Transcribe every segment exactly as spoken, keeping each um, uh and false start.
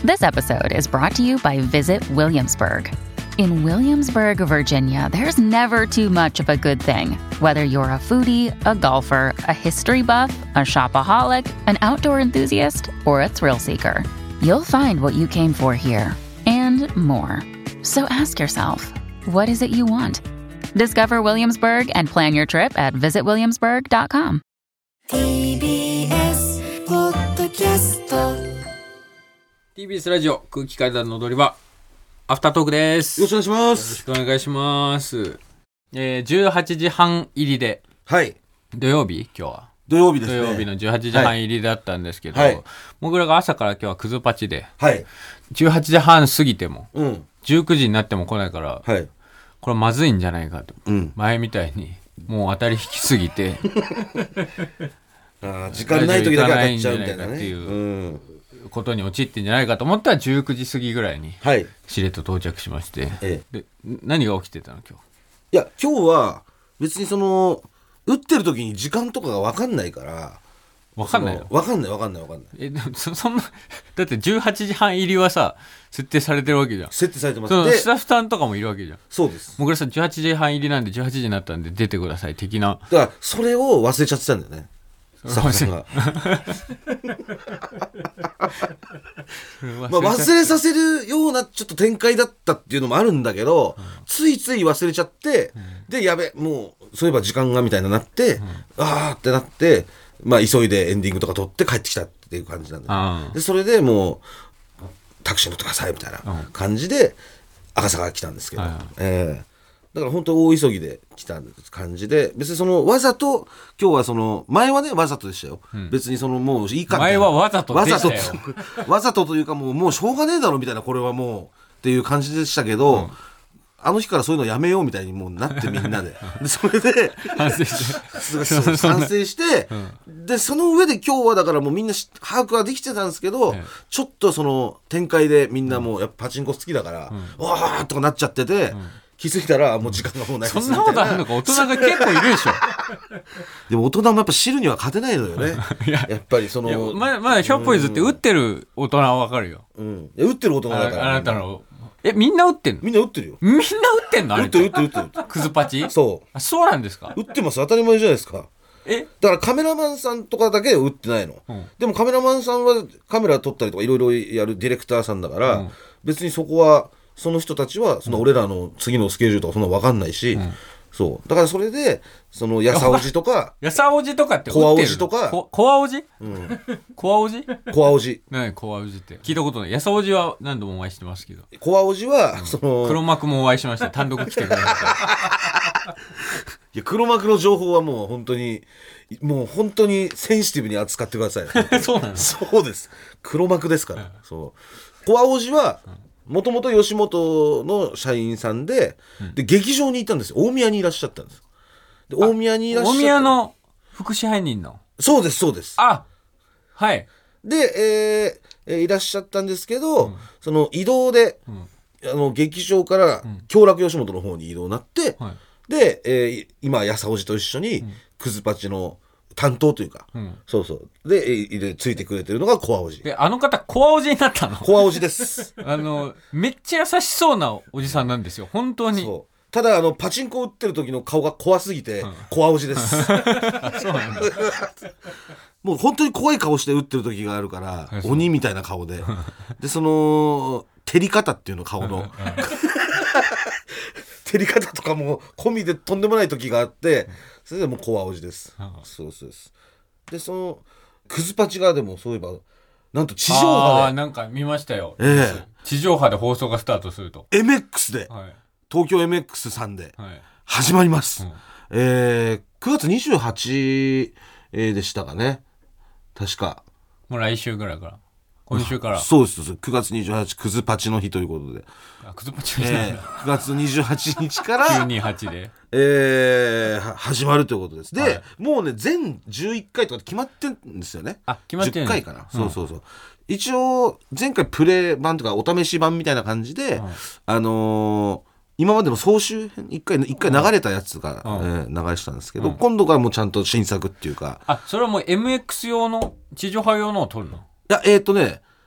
This episode is brought to you by Visit Williamsburg. In Williamsburg, Virginia, there's never too much of a good thing. Whether you're a foodie, a golfer, a history buff, a shopaholic, an outdoor enthusiast, or a thrill seeker, you'll find what you came for here and more. So ask yourself, what is it you want? Discover Williamsburg and plan your trip at visit williamsburg dot com. ティービーエス ポッドキャストティービーエス ラジオ空気階段の踊り場アフタートークです。 よろしくお願いしまよろす。 しくお願いします。えー、じゅうはちじはん入りで、 はい。 土曜日今日は土曜日ですね。 土曜日のじゅうはちじはん入りだったんですけど、 はい、 僕らが朝から今日はクズパチで、 はい、 じゅうはちじはん過ぎても、 うん、 じゅうくじになっても来ないから、 はい、 これまずいんじゃないかと、 うん、 前みたいにもう当たり引きすぎてあ時間ない時だけ当たっちゃうみたいなねっていう、 うんことに陥ってんじゃないかと思ったらじゅうくじ過ぎぐらいにしれっと到着しまして、はい、で何が起きてたの今日。 いや今日は別にその打ってる時に時間とかが分かんないから分かんないの分かんない分かんない分かんないえでも そ, そんなだってじゅうはちじはん入りはさ設定されてるわけじゃん。 設定されてます。 そのでスタッフさんとかもいるわけじゃん。 そうです。 僕らさじゅうはちじはん入りなんでじゅうはちじになったんで出てください的な。 だからそれを忘れちゃってたんだよねスタッフさんがまあ忘れさせるようなちょっと展開だったっていうのもあるんだけど、うん、ついつい忘れちゃって、うん、でやべもうそういえば時間がみたいになって、うん、あーってなってまあ急いでエンディングとか撮って帰ってきたっていう感じなんだよ、うん、でそれでもうタクシー乗ってくださいみたいな感じで赤坂が来たんですけど、うんえーだから本当大急ぎで来た感じで別にそのわざと今日はその前はねわざとでしたよ、うん、別にそのもういいか前はわざとでしたよわざとというかもうもうしょうがねえだろみたいなこれはもうっていう感じでしたけど、うん、あの日からそういうのやめようみたいにもうなってみんなででそれで反省して反省して、うん、でその上で今日はだからもうみんな把握はできてたんですけど、うん、ちょっとその展開でみんなもうやっぱパチンコ好きだから、うん、わーとかなっちゃってて、うん気づいたらもう時間がもうないですみたいな。 そんなことあるのか大人が結構いるでしょでも大人もやっぱ汁には勝てないのよねや, やっぱりそのま, まだひょっぽいずって打ってる大人はわかるよ、 うん、打ってる大人だからあ, あなたのえみんな打ってんの。 みんな打ってるよ。 みんな打ってんのあれ打ってる打ってる打ってるクズパチそうあそうなんですか。 打ってます当たり前じゃないですか。 えだからカメラマンさんとかだけ打ってないの、うん、でもカメラマンさんはカメラ撮ったりとかいろいろやるディレクターさんだから、うん、別にそこはその人たちはその俺らの次のスケジュールとかそんな分かんないし、うん、そうだからそれでそのやさおじとかやさおじとかってコアおじとかコアおじ、うん、コアおじコアおじ何コアおじって聞いたことない。やさおじは何度もお会いしてますけどコアおじは、うん、その黒幕もお会いしました単独来てくれたいや黒幕の情報はもう本当にもう本当にセンシティブに扱ってくださいそうなのそうです黒幕ですから、うん、そうコアおじは、うんもともと吉本の社員さん で,、うん、で劇場にいたんですよ。大宮にいらっしゃったんです。で大宮にいらっしゃった。 大宮の副支配人のそうですそうです。 あはいで、えーえー、いらっしゃったんですけど、うん、その移動で、うん、あの劇場から京楽吉本の方に移動になって、うん、で、えー、今やさおじと一緒に、うん、クズパチの担当というか、うん、そうそうででついてくれてるのがコアおじ。 であの方コアおじになったの。 コアおじですあのめっちゃ優しそうなおじさんなんですよ本当に。 そうただあのパチンコ打ってる時の顔が怖すぎて、うん、コアおじですそうなんだもう本当に怖い顔して打ってる時があるから鬼みたいな顔ででその照り方っていうの顔の照り方とかも込みでとんでもない時があってそれでもうコアおじです、うん、そうそうですでそのクズパチがでもそういえばなんと地上波であなんか見ましたよ、 えー、 地上波で放送がスタートするとエムエックス で、はい、東京 エムエックスさん で始まります、はいうんえー、くがつにじゅうはちでしたかね確かもう来週ぐらいから今週からそうですくがつにじゅうはちクズパチの日ということであクズパチの日なんだ、えー、くがつにじゅうはちにちからきゅうにーはちで、 えー、始まるということです。で、 はい、 もうね全じゅういっかいとか決まってるんですよね。 あ決まってるじゅっかいかな、うん、そうそうそう一応前回プレイ版とかお試し版みたいな感じで、うん、あのー今までの総集編いっかい、いっかい流れたやつが、うんえー、流れてたんですけど、うん、今度からもうちゃんと新作っていうかあそれはもう エムエックス 用の地上波用のを撮るの。いやえっ、ー、とね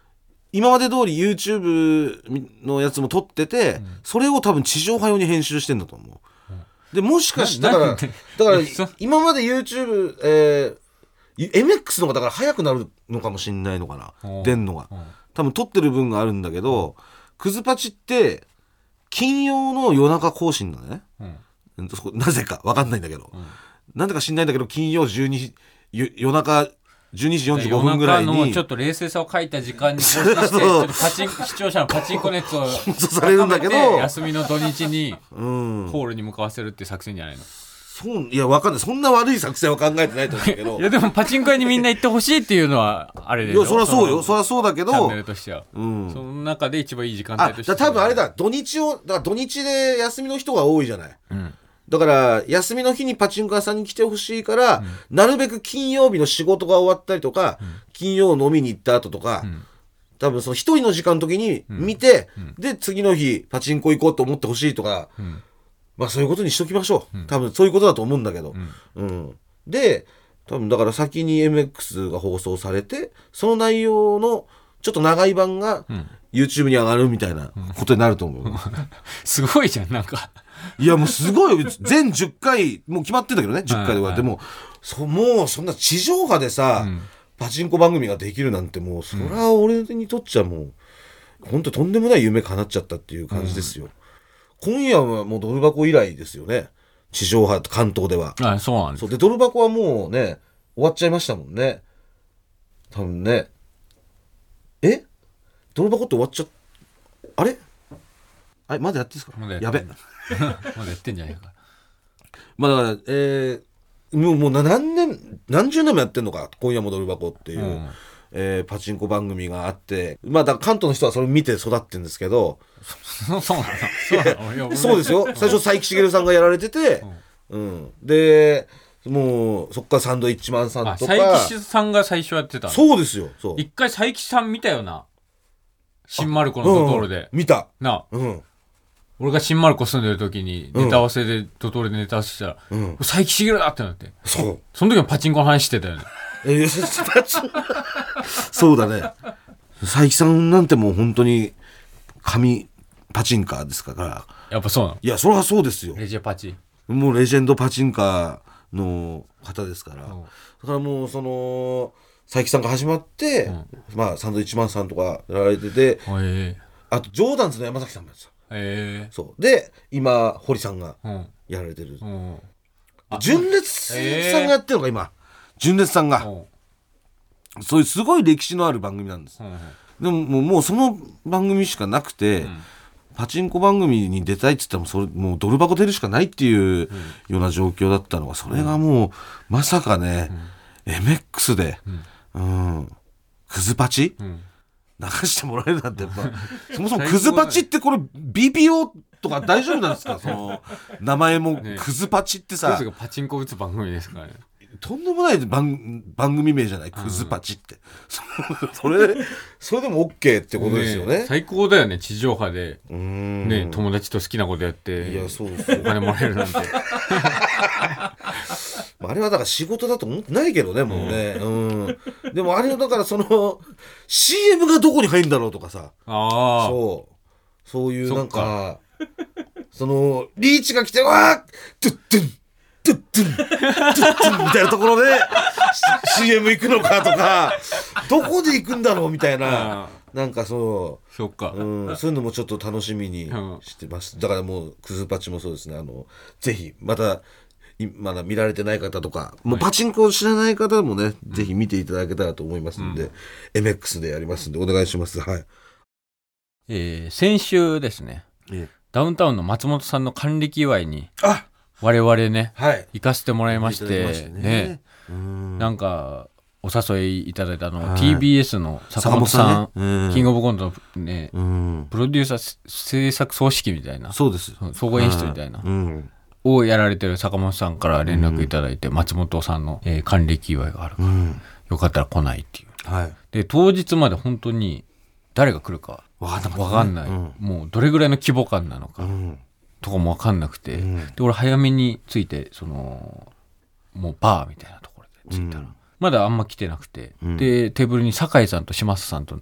今まで通り YouTube のやつも撮ってて、うん、それを多分地上波用に編集してんだと思う、うん、でもしかしたらだから今まで YouTube、えー、エムエックス の方がだから早くなるのかもしれないのかな、出んのが多分撮ってる分があるんだけど、クズパチって金曜の夜中更新なのね、うん、なぜか分かんないんだけど、うん、なんでか知んないんだけど金曜じゅうにじ夜中じゅうにじよんじゅうごふんぐらいに夜中のちょっと冷静さを書いた時間に更新してちょっとパチン視聴者のパチンコ熱をされるんだけど休みの土日にホールに向かわせるっていう作戦じゃないの。 そういや分かんない、そんな悪い作戦は考えてないと思うけどいやでもパチンコ屋にみんな行ってほしいっていうのはあれでしょ。 いやそりゃそうよ、そりゃそうだけどチャンネルとしては、うん、その中で一番いい時間帯としてあ多分あれだ、土日をだから土日で休みの人が多いじゃない、うん、だから休みの日にパチンコ屋さんに来てほしいから、うん、なるべく金曜日の仕事が終わったりとか、うん、金曜飲みに行った後とか、うん、多分その一人の時間の時に見て、うん、で次の日パチンコ行こうと思ってほしいとか、うん、まあそういうことにしときましょう、うん、多分そういうことだと思うんだけど、うんうん、で多分だから先に エムエックス が放送されてその内容のちょっと長い版が YouTube に上がるみたいなことになると思う、うん、 すごいじゃんなんかいやもうすごい全じゅっかいもう決まってんだけどねじゅっかいで、はいはい、でもそもうそんな地上波でさ、うん、パチンコ番組ができるなんてもうそりゃ俺にとっちゃもう本当とんでもない夢叶っちゃったっていう感じですよ、うん、今夜はもうドル箱以来ですよね、地上波関東では。 あ、そうなんです。 そうでドル箱はもうね終わっちゃいましたもんね多分ね。えドル箱って終わっちゃあれあれまだやってんですか。 まだやってんやべまだやってんじゃないかまあだからえー、もうもう何年何十年もやってんのか今夜もドル箱っていう、うんえー、パチンコ番組があってまあだから関東の人はそれ見て育ってるんですけどそうそうなのそうですよ最初佐伯茂さんがやられてて、うんうん、でもうそっからサンドイッチマンさんとか佐伯さんが最初やってたの。 そうですよ。そう一回佐伯さん見たよな新丸子のドトールで、 うんうん、見たな、うん、俺が新丸子住んでる時にネタ合わせでドトールでネタ合わせしたら、うん、佐伯茂だってなってそうその時もパチンコの話してたよねえー、パチンそうだね佐伯さんなんてもう本当に神パチンカーですからやっぱそうなの。 いやそれはそうですよ。 レジェパチもうレジェンドパチンカーの方ですから、うん、だからもうその佐伯さんが始まって、うんまあ、サンドイッチマンさんとかやられてて、えー、あとジョーダンズの山崎さんなんですよ、えー、そうで今堀さんがやられてる、うんうん、純烈さんがやってるのか今純烈さんが、うん、そういうすごい歴史のある番組なんです、うん、でももう、もうその番組しかなくて、うんパチンコ番組に出たいって言ったらもうそれもうドル箱出るしかないっていうような状況だったのがそれがもうまさかね、うん、エムエックス で、うんうん、クズパチ、うん、流してもらえるなんてやっぱそもそもクズパチってこれ ビーピーオー とか大丈夫なんですかその名前もクズパチってさ、 ね、パチンコ打つ番組ですからね。 とんでもない 番, 番組名じゃないクズパチって、うん、それそれでも OK ってことですよ ね, ね最高だよね地上波でうーん、ね、友達と好きなことやっていやそうそうお金もらえるなんてあれはだから仕事だと思ってないけどねもうね、うんうん、でもあれはだからその シーエム がどこに入るんだろうとかさあそうそういうなんか そ, そのリーチが来てわートゥットゥントゥットゥントゥットゥンみたいなところで シーエム 行くのかとかどこで行くんだろうみたいななんかそうそっか、 うん、そういうのもちょっと楽しみにしてます、うん、だからもうクズパチもそうですねあのぜひまたまだ見られてない方とかもうパチンコを知らない方もね、はい、ぜひ見ていただけたらと思いますんで、うん、エムエックス でやりますんでお願いします。はい、 えー、先週ですね、ええ、ダウンタウンの松本さんの還暦祝いにあ我々ね、 はい、 行かせてもらいまして、ましてねね、うんなんかお誘いいただいたあの、はい、ティービーエス の坂本さん、ね、キングオブコントの、ねうん、プロデューサー制作総指揮みたいなそうです総合演出みたいな、うん、をやられてる坂本さんから連絡いただいて、うん、松本さんの、えー、還暦祝いがあるから、うん、よかったら来ないっていう、はい、で当日まで本当に誰が来るか分かんない、うん、もうどれぐらいの規模感なのか、うんとかも分かんなくて、うん、で俺早めに着いてそのもうバーみたいなところで着いたら、うん、まだあんま来てなくて、うん、でテーブルに酒井さんと嶋佐さんと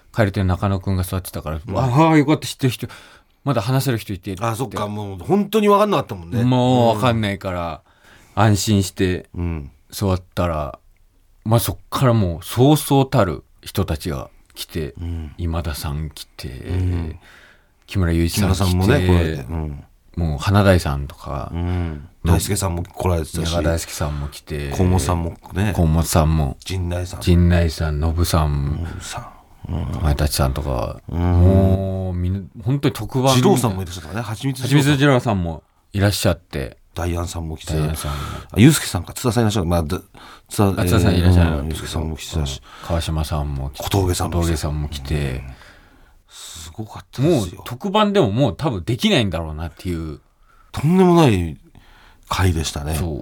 蛙亭の中野くんが座ってたから、うん、ああよかった知ってる人まだ話せる人いてあそっかもう本当に分かんなかったもんね。 もう分かんないから、うん、安心して座ったら、まあそっからもうそうそうたる人たちが来て、うん、今田さん来て、うん、木村祐一さん来て、木村さんもね来られて、うん、もう花大さんとか、うん、 大輔さんも来られてたし、 大輔さんも来て、 河本さんもね、 河本さんも、 陣内さん、 陣内さん、ノブさん、前立さんとか、うん、もうみんな本当に特番。 二郎さんもいらっしゃったね。はちみつ二郎さんもいらっしゃって、 ダイアンさんも来て、ユースケさんか津田さんいらっしゃる、まあ津田、津田さんいらっしゃる、 ユースケさんも来てたし、 川島さんも来て、 小峠さんも来て、 小峠さんも来て、うん、 すごかったですよ。 もう特番でももう多分できないんだろうなっていう。 とんでもない回でしたね。 そう、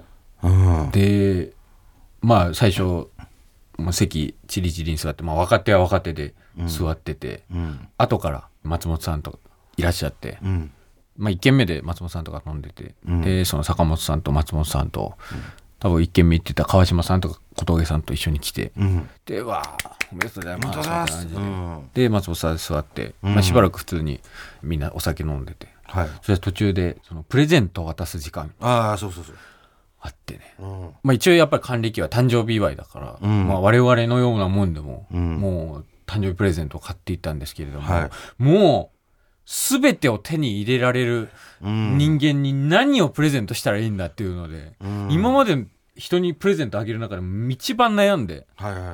うん、でまあ最初もう席チリチリに座って、まあ、若手は若手で座ってて、うんうん、後から松本さんとかいらっしゃって、うん、まあ、いっ軒目で松本さんとか飲んでて、うん、でその坂本さんと松本さんと、うん、多分いっ軒目行ってた川島さんとか小峠さんと一緒に来て、うん、でわーおめでとうございますみたいな感じで、うん、で松本さんで座って、うん、まあ、しばらく普通にみんなお酒飲んでて、はい、それ途中でそのプレゼントを渡す時間ああそうそうそうあってね、うん、まあ、一応やっぱり還暦は誕生日祝いだから、うん、まあ、我々のようなもんでも、うん、もう誕生日プレゼントを買っていったんですけれども、はい、もう全てを手に入れられる人間に何をプレゼントしたらいいんだっていうので、うん、今まで人にプレゼントあげる中でも一番悩んで、はいはい、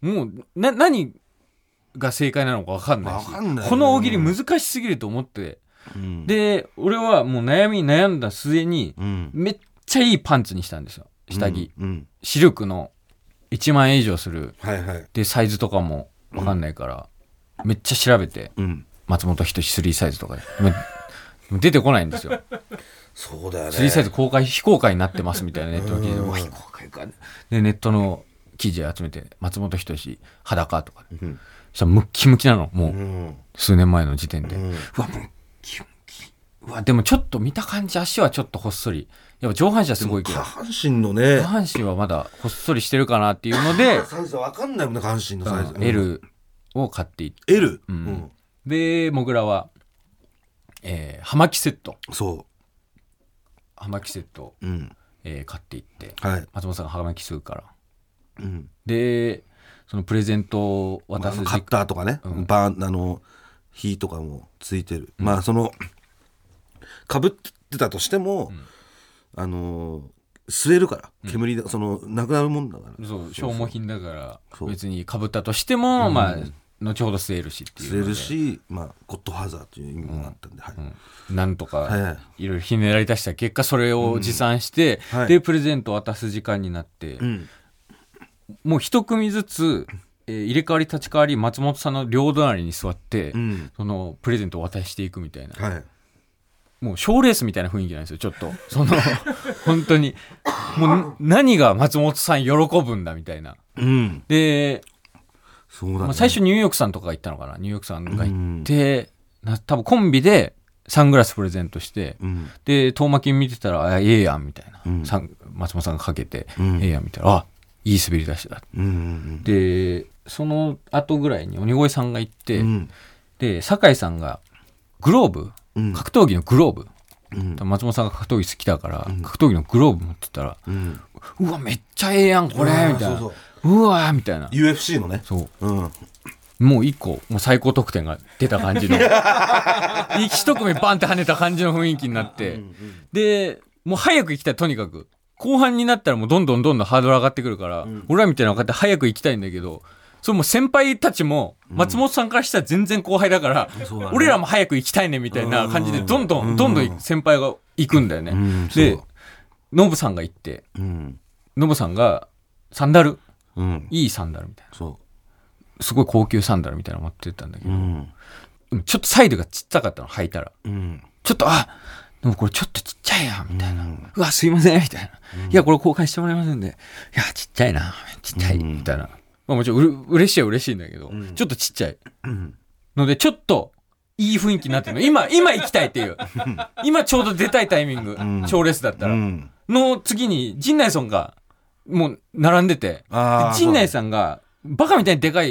もうな何が正解なのか分かんないし、かんない、この大喜利難しすぎると思って、うん、で俺はもう悩み悩んだ末に、うん、めっちゃいいパンツにしたんですよ、下着、うんうん、シルクのいちまんえん以上する、はいはい、でサイズとかも分かんないから、うん、めっちゃ調べて、うん、松本人志スリーサイズとかで出てこないんですよ。 そうだよね、 スリーサイズ公開非公開になってますみたいなネットの記事で、非公開かでネットの記事集めて松本人志裸とか、うん、そしたらムッキムキなの、もう、うん、数年前の時点で、うん、うわムッキムキ、うわでもちょっと見た感じ足はちょっとほっそり、やっぱ上半身はすごいけど下半身のね、 下半身はまだほっそりしてるかなっていうのでサイズ分かんないもんね、下半身のサイズ、うん、 L を買っていって L、うんうん、 でモグラは、えー、葉巻セット、 そう葉巻セットを、うんえー、買っていって、 はい、 松本さんが葉巻吸うから、うん、でそのプレゼントを渡す、 まあ、カッターとかね、うん、バーンあの火とかもついてる、うん、まあそのかぶってたとしても、うんあのー、吸えるから煙で、うん、そのなくなるもんだから、 そう消耗品だから別にかぶったとしても、うん、まあ後ほど吸えるしっていう吸えるし、まあ、ゴッドファーザーという意味があったんで、うんはいうん、なんとかいろいろひねられ出した結果それを持参して、うんはい、でプレゼントを渡す時間になって、うん、もう一組ずつ、えー、入れ替わり立ち替わり松本さんの両隣に座って、うん、そのプレゼントを渡していくみたいな、はいもう賞レースみたいな雰囲気なんですよ、ちょっとその本当にもう何が松本さん喜ぶんだみたいな、うん、でそうだねまあ、最初ニューヨークさんとかが行ったのかな、ニューヨークさんが行って、うん、な多分コンビでサングラスプレゼントして、うん、で遠巻き見てたらあええやんみたいな、うん、松本さんがかけて、うん、ええやんみたいな、あいい滑り出しだ、うんうんうん、でその後ぐらいに鬼越さんが行って、うん、で酒井さんがグローブ格闘技のグローブ、うん、松本さんが格闘技好きだから、うん、格闘技のグローブ持ってたら、うん、うわめっちゃええやんこれみたいな、そうそううわみたいなユーエフシー のねそう、うん、もう一個もう最高得点が出た感じの一組バンって跳ねた感じの雰囲気になって、うんうん、でもう早く行きたい、とにかく後半になったらもうどんどんどんどんハードル上がってくるから、うん、俺らみたいなの分かって早く行きたいんだけど、それも先輩たちも松本さんからしたら全然後輩だから、うんね、俺らも早く行きたいねみたいな感じでどんどんどんどん先輩が行くんだよね、うん、でノブさんが行って、うん、ノブさんがサンダル、うん、いいサンダルみたいな、そうすごい高級サンダルみたいなの持ってったんだけど、うん、ちょっとサイズがちっちゃかったの履いたら、うん、ちょっとあでもこれちょっとちっちゃいやんみたいな、うん、うわすいませんみたいな、うん、いやこれ公開してもらいますんで、いやちっちゃいなちっちゃいみたいな、まあ、もちろんう嬉しいは嬉しいんだけど、うん、ちょっとちっちゃい、うん、のでちょっといい雰囲気になってるの今今行きたいっていう今ちょうど出たいタイミング、うん、賞レースだったら、うん、の次に陣内さんがもう並んでて、陣内さんがバカみたいにでかい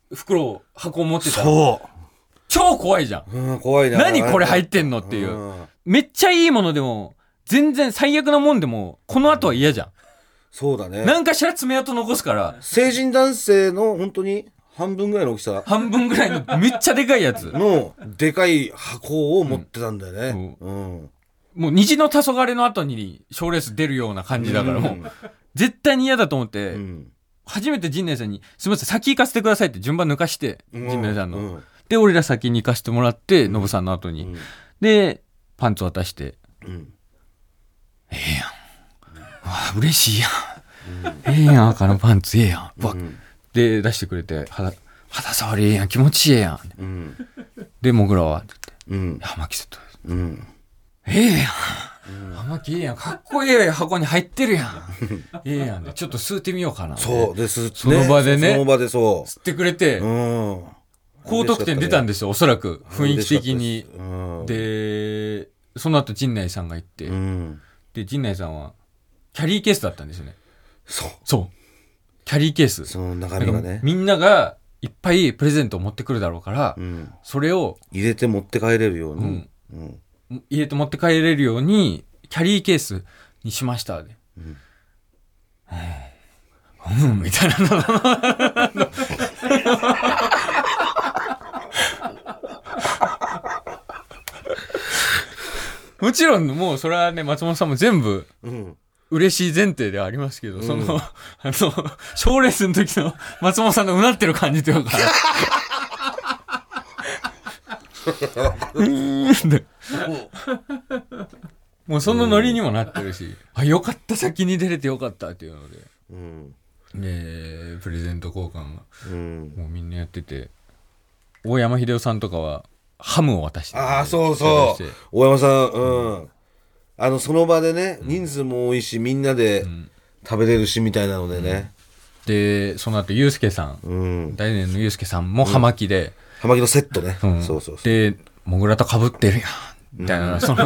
袋箱持ってたらそう超怖いじゃん、 うん、怖いな。 何これ入ってんのっていう、うん、めっちゃいいものでも全然最悪なもんでもこの後は嫌じゃん、うん、 そうだね。 何かしら爪痕残すから。 成人男性の本当に半分ぐらいの大きさ、 半分ぐらいのめっちゃでかいやつのでかい箱を持ってたんだよね、うんうん、 もう虹の黄昏の後に賞レース出るような感じだからもう、うん、絶対に嫌だと思って、うん、初めて陣内さんにすみません先行かせてくださいって順番抜かして、うん、陣内さんの、うん、で俺ら先に行かせてもらってノブ、うん、さんの後に、うん、でパンツ渡して、うん、ええやん、わ嬉しいやん、うん、ええやん赤のパンツええやん、うん、で出してくれて 肌, 肌触りええやん気持ちいいええやん、うん、でモグラはって言って、うん、ハマキセットです、うん、ええやん、ハマキええやんかっこいい箱に入ってるやんええやんでちょっと吸ってみようかな。 そうですね、 その場でね、 その場でそう吸ってくれて、うん、高得点出たんですよおそらく雰囲気的に、うん、でその後陣内さんが行って、うん、で陣内さんはキャリーケースだったんですよね。 そうそうキャリーケース、 その中身がねみんながいっぱいプレゼントを持ってくるだろうから、うん、それを入れて持って帰れるように、うんうん、入れて持って帰れるようにキャリーケースにしましたで、うんうん、みたいなもちろんもうそれはね松本さんも全部、うん嬉しい前提ではありますけど、うん、その、あの、賞レースの時の松本さんのうなってる感じというか。もうそのノリにもなってるし、うん、あ、よかった、先に出れてよかったっていうので。うん、で、プレゼント交換が、うん、もうみんなやってて、大山秀夫さんとかはハムを渡して、ね。 ああ、そうそう。大山さん、うん。うんあのその場でね人数も多いしみんなで食べれるしみたいなのでね、 うん、でその後ユースケさん、うん、大年のユースケさんも葉巻で、うん、 葉巻のセットね、うん、そうそうそうでモグラと被ってるやんみたいな、うん、その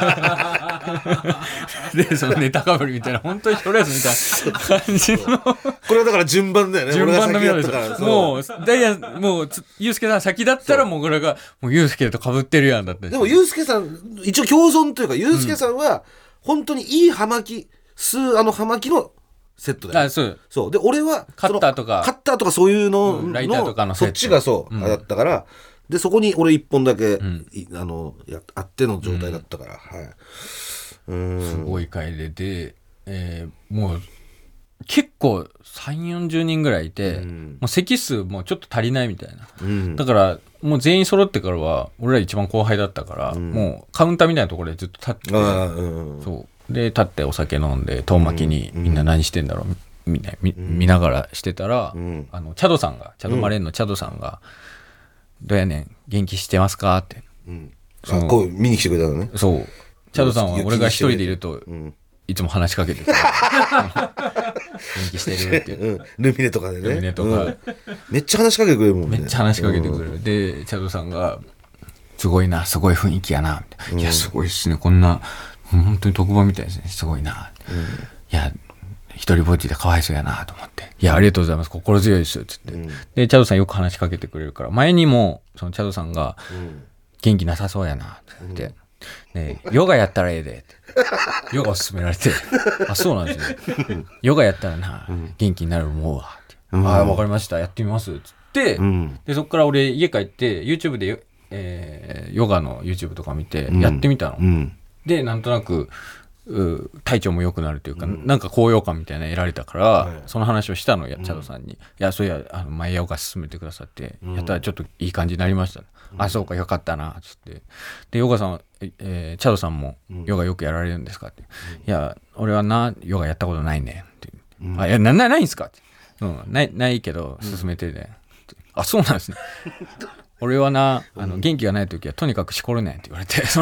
でそのネタかぶりみたいな本当に賞レースみたいな感じのこれはだから順番だよね。 順番の妙ですもうダイヤもうユースケさん先だったらモグラがもうユースケと被ってるやんだって。 でもユースケさん一応共存というかユースケさんは本当にいい葉巻数あの葉巻のセットだよ、ね、 あそうそうで俺はカッターとかカッターとかそういうの、 うん、ライターとかのセットそっちがそう、うん、だったからでそこに俺一本だけ、うん、あのやあっての状態だったから、うん、はい。 うんすごい回でで、えー、もう結構さんじゅうよんじゅうにんぐらいいて、うん、もう席数もちょっと足りないみたいな、うん、だからもう全員揃ってからは俺ら一番後輩だったから、うん、もうカウンターみたいなところでずっと立って、うん、そうで立ってお酒飲んで遠巻きにみんな何してんだろう、うん、みんな 見, 見ながらしてたら、うん、あのチャドさんがチャドマレーンのチャドさんが、うん、どうやねん元気してますかって、うん、 あこう見に来てくれたのね。 そうチャドさんは俺が一人でいると、うん、いつも話しかけてくる元気してるって、うん、 ルミネとかでねルミネとか、うん、 めっちゃ話しかけてくれるもんね。 めっちゃ話しかけてくれる、うん、でチャドさんがすごいなすごい雰囲気やなみたいな、うん、いやすごいっすねこんな本当に特番みたいですねすごいな、うん、いや一人ぼっちでかわいそうやなと思っていやありがとうございます心強いですよつって、うん、でチャドさんよく話しかけてくれるから前にもそのチャドさんが、うん、元気なさそうやなって、うんね、ヨガやったらええでヨガを勧められてあそうなんですねヨガやったらな、うん、元気になると思うわって、うん、あ分かりましたやってみますっつって、うん、でそっから俺家帰って YouTube で、えー、ヨガの YouTube とか見てやってみたの、うん、でなんとなく体調も良くなるというか、うん、なんか高揚感みたいなの得られたから、はい、その話をしたのやチャドさんに、うん、いやそういやあの前ヨガ勧めてくださって、うん、やったらちょっといい感じになりました、うん、あそうかよかったなっつってでヨガさん、えー、チャドさんもヨガよくやられるんですかって、うん、いや俺はなヨガやったことないねって、うん、あいやななないんすかって、うん、ないないけど勧めてね、うん、あそうなんですね俺はなあの元気がない時はとにかくしこるねんって言われてその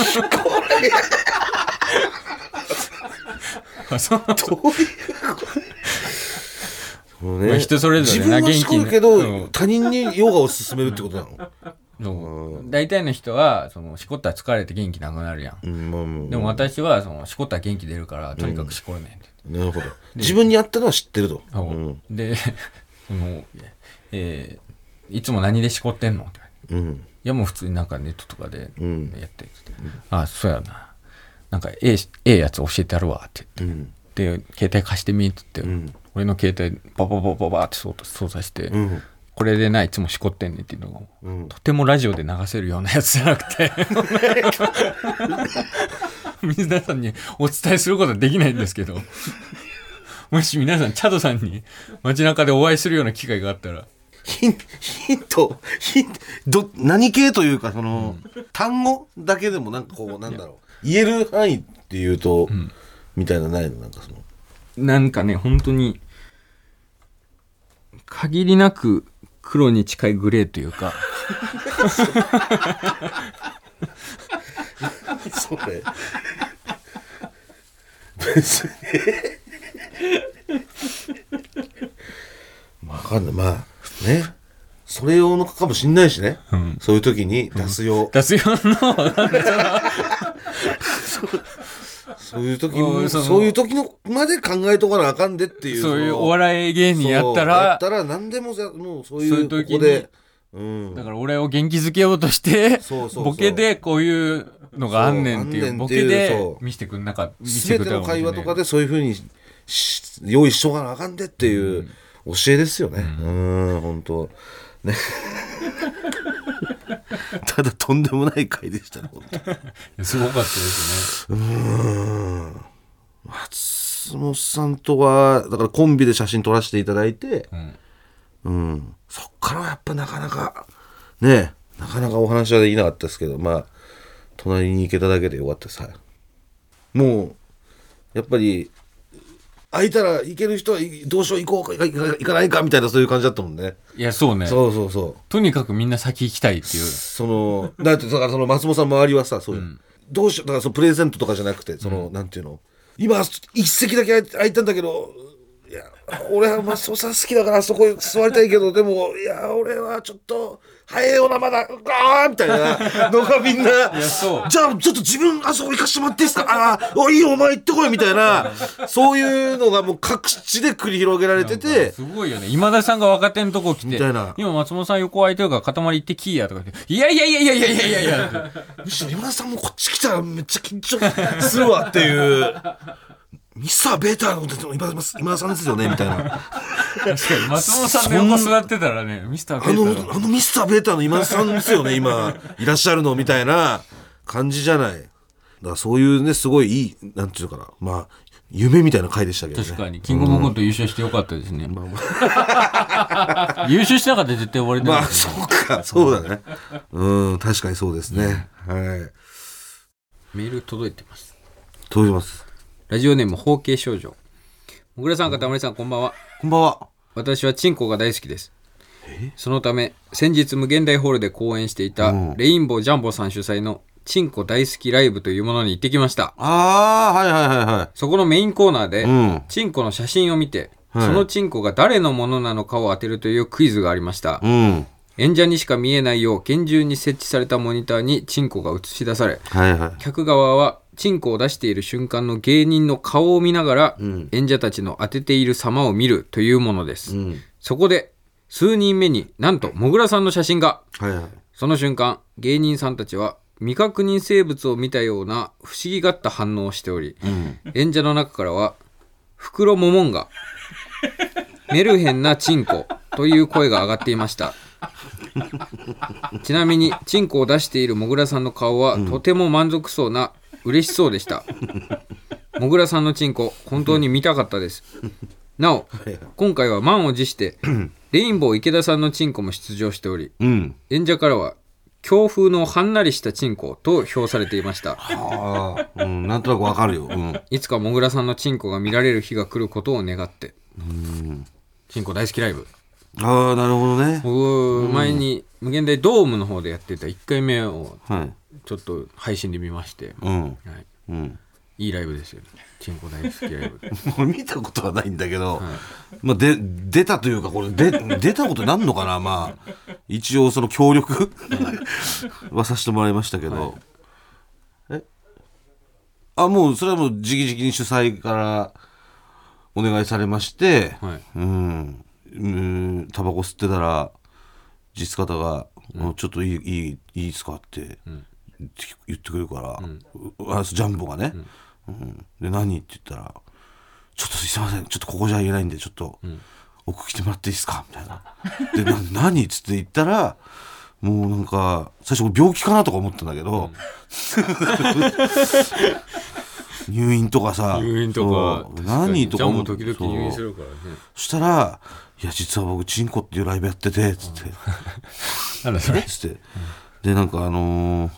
そうどういうことね、まあ、人それぞれな元気に自分はしこるけど、うん、他人にヨガを勧めるってことなの、 うん、大体の人はそのしこったら疲れて元気なくなるやん、うんまあまあ、でも私はそのしこったら元気出るからとにかくしこるねんって、 うん、なるほど自分にやったのは知ってると、 うん、でその、えー、 いつも何でしこってんのって言われて、 うん、 いやもう普通になんかネットとかでやってて、うん、あそうやな、なんかええええやつ教えてやるわって言って、うん、で携帯貸してみって言って、うん、俺の携帯バババババって操作して、うん、これでないつもしこってんねんっていうのが、うん、とてもラジオで流せるようなやつじゃなくて皆さんにお伝えすることはできないんですけどもし皆さんチャドさんに街中でお会いするような機会があったらヒンヒントヒント何系というかその、うん、単語だけでもなんかこうなんだろう言える範囲っていうと、うん、みたいなないのなんかそのなんかね本当に限りなく黒に近いグレーというかそれ別にわかんないまあねそれ用のかもしんないしね、うん、そういう時に出す用、うん、 出す用のそういう時もそういう時のまで考えとかなあかんでっていうそういうお笑い芸人やったらやったら何でももうそういうここでうん、 だから俺を元気づけようとしてそうそうそうボケでこういうのがあんねんっていうボケで見せてくんなかった全ての会話とかでそういう風に用意しとかなあかんでっていう教えですよね。うん、本当ねただとんでもない回でしたね本当すごかったですね。うーん松本さんとはだからコンビで写真撮らせていただいて、うんうん、そっからはやっぱなかなかねなかなかお話はできなかったですけどまあ隣に行けただけでよかったさもうやっぱり空いたら行ける人はどうしよう行こうか行か、行かないかみたいなそういう感じだったもんね。 いやそうねそうそうそうとにかくみんな先行きたいっていうそのだってだからその松本さん周りはさそういう、うん、どうしようだからそのプレゼントとかじゃなくてその、うん、なんていうの今一席だけ空いたんだけどいや俺は松尾さん好きだからそこ座りたいけどでもいや俺はちょっと早いよなまだあーみたいなのがみんなじゃあちょっと自分あそこ行かしてもらっていいですかああいいよお前行ってこいみたいなそういうのがもう各地で繰り広げられててすごいよね今田さんが若手のとこ来てみたいな今松本さん横空いてるから塊行ってきいやとか言っていやいやいやいやいやいやいやいやむしろ今田さんもこっち来たらめっちゃ緊張するわっていうミスターベータの今田さんですよねみたいな確かに松本さんの横座ってたらねミスターベータのあの、あのミスターベータの今田さんですよね今いらっしゃるのみたいな感じじゃないだからそういうねすごいいいなんていうかなまあ夢みたいな回でしたけどね確かにキングオブコント優勝してよかったですね、うんまあまあ、優勝しなかったら絶対終わりだ、ね、 まあそうかそうだねうん確かにそうですね、うん、はいメール届いてます届いてますラジオネーム包茎少女もぐらさんかたまりさんこんばんはこんばんは私はチンコが大好きですそのため先日無限大ホールで公演していたレインボージャンボさん主催のチンコ大好きライブというものに行ってきましたあーはいはいはいはいそこのメインコーナーで、うん、チンコの写真を見て、はい、そのチンコが誰のものなのかを当てるというクイズがありました、うん、演者にしか見えないよう厳重に設置されたモニターにチンコが映し出され、はいはい、客側はチンコを出している瞬間の芸人の顔を見ながら、うん、演者たちの当てている様を見るというものです、うん、そこで数人目になんともぐらさんの写真が、はいはい、その瞬間芸人さんたちは未確認生物を見たような不思議がった反応をしており、うん、演者の中からは袋ももんがメルヘンなチンコという声が上がっていましたちなみにチンコを出しているもぐらさんの顔は、うん、とても満足そうな嬉しそうでしたもぐらさんのチンコ本当に見たかったですなお今回は満を持してレインボー池田さんのチンコも出場しており、うん、演者からは強風のはんなりしたチンコと評されていましたはあ、うん、なんとなくわかるよ、うん、 いつかもぐらさんのチンコが見られる日が来ることを願ってうんチンコ大好きライブああなるほどね僕、うん、前に無限大ドームの方でやってたいっかいめをちょっと配信で見まして、うんはいうん、いいライブですよねチンコ大好きライブ見たことはないんだけど、はいまあ、で出たというかこれで出たことなんのかなまあ一応その協力はさせてもらいましたけど、はい、えあもうそれはもう直々に主催からお願いされまして、はい、うんうんタバコ吸ってたら実方が、うん、ちょっといいいいいいですかって、うん、言ってくれるから、うん、あジャンボがね、うんうん、で何って言ったらちょっとすいませんちょっとここじゃ言えないんでちょっと、うん、奥来てもらっていいですかみたいなでな何っつって言ったらもうなんか最初病気かなとか思ったんだけど、うん、入院とかさ入院とか何とかも時々入院するからね。 そしたらいや実は僕チンコっていうライブやっててつって、うん、 なんだそれつって、うん、でなんかあのー、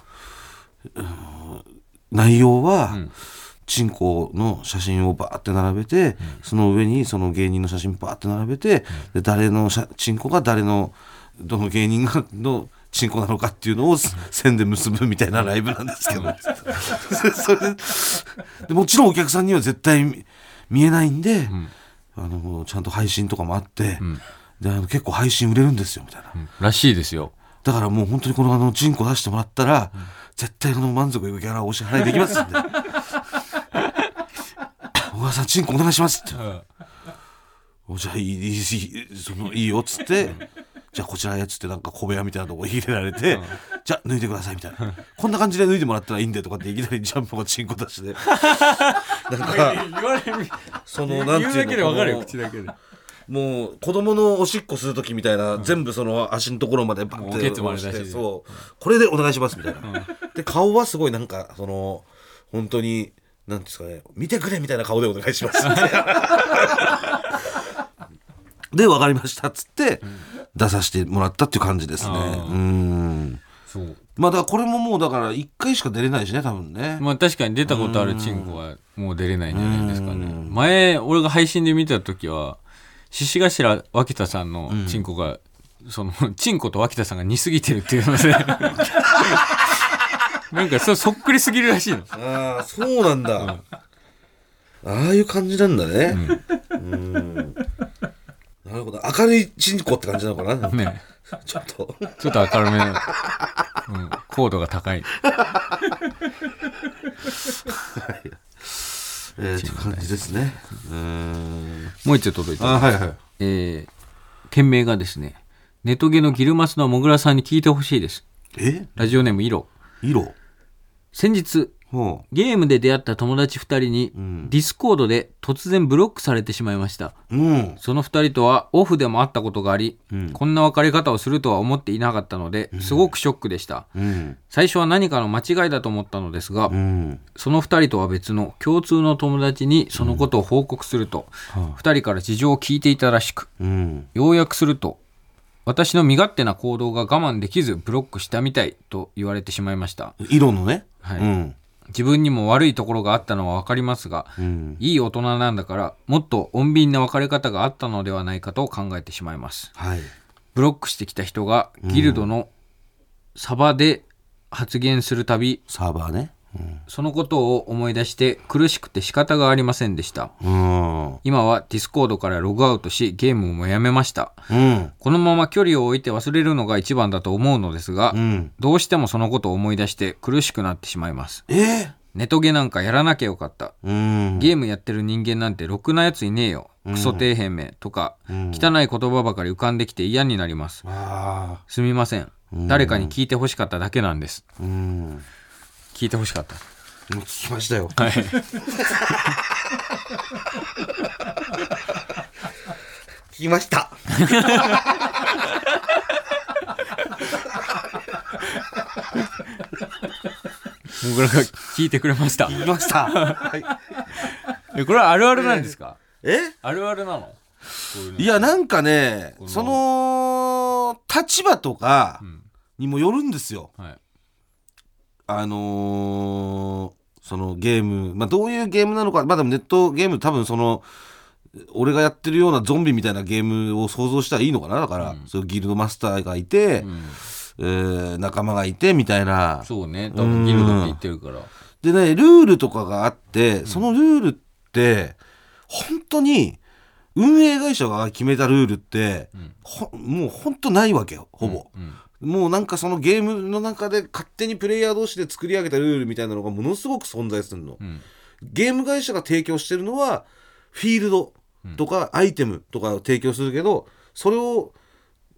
内容は、うん、チンコの写真をバーって並べて、うん、その上にその芸人の写真バーって並べて、うん、で誰のチンコが誰のどの芸人がのチンコなのかっていうのを線で結ぶみたいなライブなんですけどそれでもちろんお客さんには絶対見えないんで、うん、あのもうちゃんと配信とかもあって、うん、であの結構配信売れるんですよみたいな、 うん、らしいですよ。 だからもう本当にこのあのチンコ出してもらったら、うん、絶対この満足いくギャラをお支払いできますんで小川さんチンコお願いしますって、うん、じゃあいいいいそのいいよっつって、うん、じゃあこちらへっつってなんか小部屋みたいなとこ入れられて、うん、じゃあ脱いでくださいみたいなこんな感じで脱いでもらったらいいんでとかっていきなりジャンプがチンコ出してなんか言われるそのなんていうの言うだけで分かるよ口だけでもう子供のおしっこするときみたいな、うん、全部その足のところまでバッて押してそう、うん、これでお願いしますみたいな、うん、で顔はすごいなんかその本当になんですかね見てくれみたいな顔でお願いしますで分かりましたっつって、うん、出させてもらったっていう感じですね。うんそうまあだからこれももうだからいっかいしか出れないしね多分ね。 まあ確かに出たことあるチンコはもう出れないんじゃないですかね。前俺が配信で見た時は獅子頭脇田さんのチンコが、うん、そのチンコと脇田さんが似すぎてるっていうのでなんか そ, そっくりすぎるらしいの。 ああそうなんだ、うん、ああいう感じなんだね。うん、うんなるほど明るいチンコって感じなのかなねちょっとちょっと明るめの、うん、高度が高いはいえー、という感じですね。うーんもう一丁届いてます。 あ、はいはいえー、件名がですねネトゲのギルマスのもぐらさんに聞いてほしいです。 えラジオネームイロイロ先日ゲームで出会った友達ふたりに、うん、ディスコードで突然ブロックされてしまいました、うん、そのふたりとはオフでも会ったことがあり、うん、こんな別れ方をするとは思っていなかったのですごくショックでした、うん、最初は何かの間違いだと思ったのですが、うん、そのふたりとは別の共通の友達にそのことを報告すると、うん、ふたりから事情を聞いていたらしく、うん、要約すると私の身勝手な行動が我慢できずブロックしたみたいと言われてしまいました。 色のね、 はい、うん自分にも悪いところがあったのは分かりますが、うん、いい大人なんだからもっと穏便な別れ方があったのではないかと考えてしまいます、はい、ブロックしてきた人がギルドのサバで発言するたび、 うん、サーバーね、うん、 そのことを思い出して苦しくて仕方がありませんでした、うん、今はディスコードからログアウトしゲームもやめました、うん、このまま距離を置いて忘れるのが一番だと思うのですが、うん、どうしてもそのことを思い出して苦しくなってしまいます。 えー、 ネトゲなんかやらなきゃよかった、うん、ゲームやってる人間なんてろくなやついねえよ、クソ底辺めとか、うん、汚い言葉ばかり浮かんできて嫌になります、うん、すみません、うん、誰かに聞いてほしかっただけなんです、うん、聞いてほしかった。 聞きましたよ、 はい、 聞きました僕らが聞いてくれました。 聞きました、はい、 これはあるあるなんですか？ えあるあるなの？こういうのいやなんかねのその立場とかにもよるんですよ、うんはい、あのーそのゲーム、まあ、どういうゲームなのか、まあ、でもネットゲーム多分その俺がやってるようなゾンビみたいなゲームを想像したらいいのかな。だから、うん、そういうギルドマスターがいて、うんえー、仲間がいてみたいな。 そうね多分ギルドって言ってるから、うん、 でねルールとかがあってそのルールって本当に運営会社が決めたルールって、うん、もう本当ないわけよほぼ、うんうんもうなんかそのゲームの中で勝手にプレイヤー同士で作り上げたルールみたいなのがものすごく存在するの、うん、ゲーム会社が提供してるのはフィールドとかアイテムとかを提供するけどそれを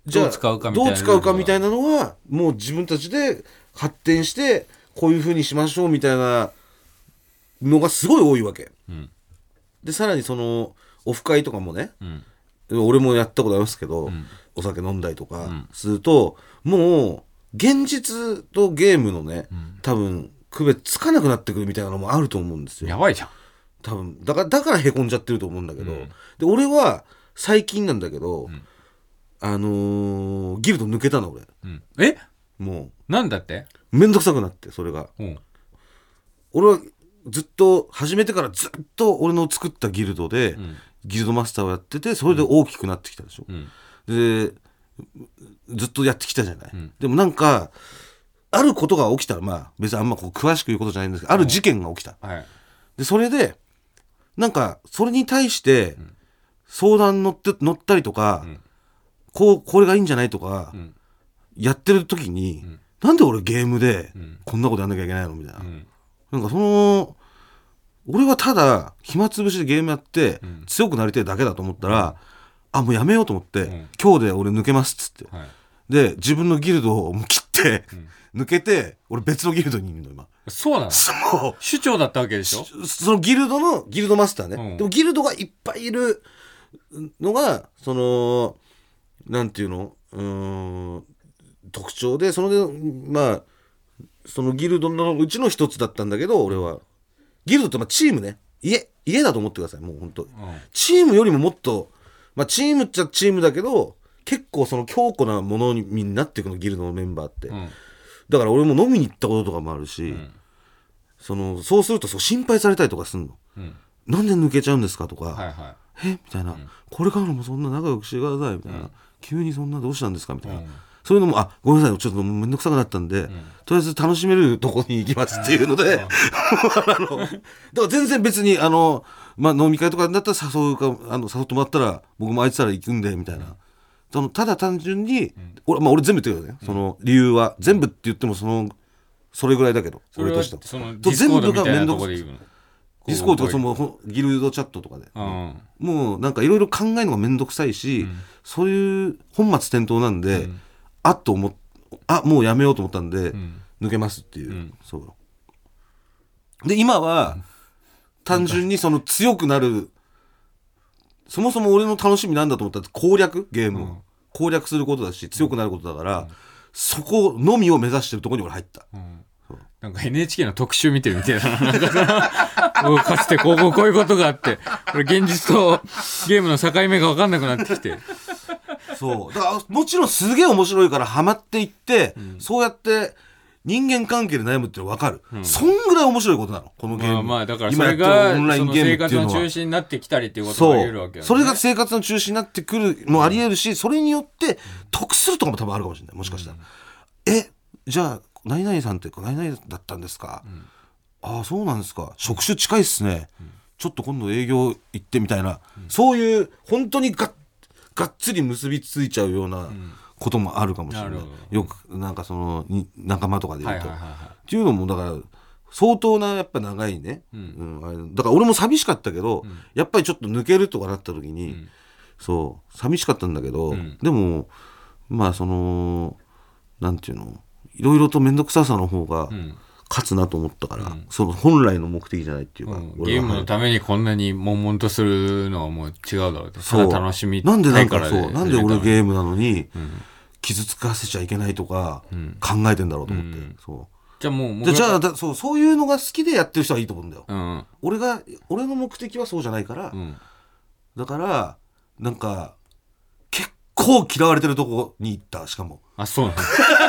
じゃあどう使うかみたいなどう使うかみたいなのはもう自分たちで発展してこういう風にしましょうみたいなのがすごい多いわけ、うん、でさらにそのオフ会とかもね、うん、俺もやったことありますけど、うん、お酒飲んだりとかすると、うん、もう現実とゲームのね、うん、多分区別つかなくなってくるみたいなのもあると思うんですよ。 やばいじゃん多分だからだからへこんじゃってると思うんだけど、うん、で俺は最近なんだけど、うん、あのー、ギルド抜けたの俺、 うん、えもうなんだってめんどくさくなってそれが、うん、俺はずっと始めてからずっと俺の作ったギルドで、うん、ギルドマスターをやっててそれで大きくなってきたでしょ、うん、でずっとやってきたじゃない、うん、でもなんかあることが起きたらまあ別にあんまこう詳しく言うことじゃないんですけどある事件が起きた、はい、でそれでなんかそれに対して相談乗って乗ったりとか、うん、こうこれがいいんじゃないとか、うん、やってる時に、うん、なんで俺ゲームでこんなことやんなきゃいけないのみたいな、うん、なんかその俺はただ暇つぶしでゲームやって強くなりたいだけだと思ったら、うん、あもうやめようと思って、うん、今日で俺抜けますっつって、はい、で自分のギルドを切って、うん、抜けて俺別のギルドにいるの今。 そうなの？そう首長だったわけでしょ。 そのギルドのギルドマスターね、うん、でもギルドがいっぱいいるのがそのなんていうのうーん特徴でそのまあそのギルドのうちの一つだったんだけど俺はギルドってまあチームね家家だと思ってくださいもう本当、うん、チームよりももっとまあチームっちゃチームだけど結構その強固なものになっていくのギルドのメンバーって、うん、だから俺も飲みに行ったこととかもあるし、うん、そのそうするとそう心配されたりとかすんの、うん、なんで抜けちゃうんですかとか、はいはい、えみたいな、うん、これからもそんな仲良くしてくださいみたいな、うん、急にそんなどうしたんですかみたいな、うん、そういうのもあごめんなさいちょっとめんどくさくなったんで、うん、とりあえず楽しめるとこに行きますっていうので、うん、あのだから全然別にあの、まあ、飲み会とかだったら誘うかあの誘ってもらったら僕もあいつら行くんでみたいな、うん、そのただ単純に、うん、俺, まあ、俺全部言ってるよね、うん、その理由は全部って言ってもそのそれぐらいだけど俺としてはそのディスコードみたいなとこで言うのディスコードとかそのギルドチャットとかで、うん、もうなんかいろいろ考えるのがめんどくさいし、うん、そういう本末転倒なんで、うん、あっと思っあもうやめようと思ったんで、うん、抜けますっていう、うん、そうで今は、うん、単純にその強くなるそもそも俺の楽しみなんだと思ったら攻略ゲームを、うん、攻略することだし強くなることだから、うん、そこのみを目指してるところに俺入った、うん、 なんか エヌエイチケー の特集見てるみたいななんかかつてこうこうこういうことがあってこれ現実とゲームの境目が分かんなくなってきてそうだからもちろんすげえ面白いからハマっていって、うん、そうやって人間関係で悩むっていうの分かる、うん、そんぐらい面白いことなのこのゲーム、まあ、まあだからそれがオンラインゲームっていうのはその生活の中心になってきたりっていうことがあり得るわけよね。 それが生活の中心になってくるもあり得るし、うん、それによって得するとかも多分あるかもしれないもしかしたら、うん、えじゃあ何々さんって何々だったんですか、うん、ああそうなんですか職種近いっすね、うん、ちょっと今度営業行ってみたいな、うん、そういう本当にがっ、がっつり結びついちゃうようなこともあるかもしれない、うん、よくなんかその仲間とかで言うと、はいはいはいはい、っていうのもだから相当なやっぱ長いね、うんうん、だから俺も寂しかったけど、うん、やっぱりちょっと抜けるとかなった時に、うん、そう寂しかったんだけど、うん、でもまあそのなんていうのいろいろと面倒くささの方が勝つなと思ったから、うん、その本来の目的じゃないっていうか、うん、 ゲームのためにこんなに悶々とするのはもう違うだろうってただ楽しみたいからでなんでなんかそうなんで俺ゲームなのに傷つかせちゃいけないとか考えてんだろうと思って、うん、そうじゃあもうじゃあだそうそういうのが好きでやってる人はいいと思うんだよ、うん、俺が俺の目的はそうじゃないから、うん、だからなんか結構嫌われてるとこに行ったしかもあそうなん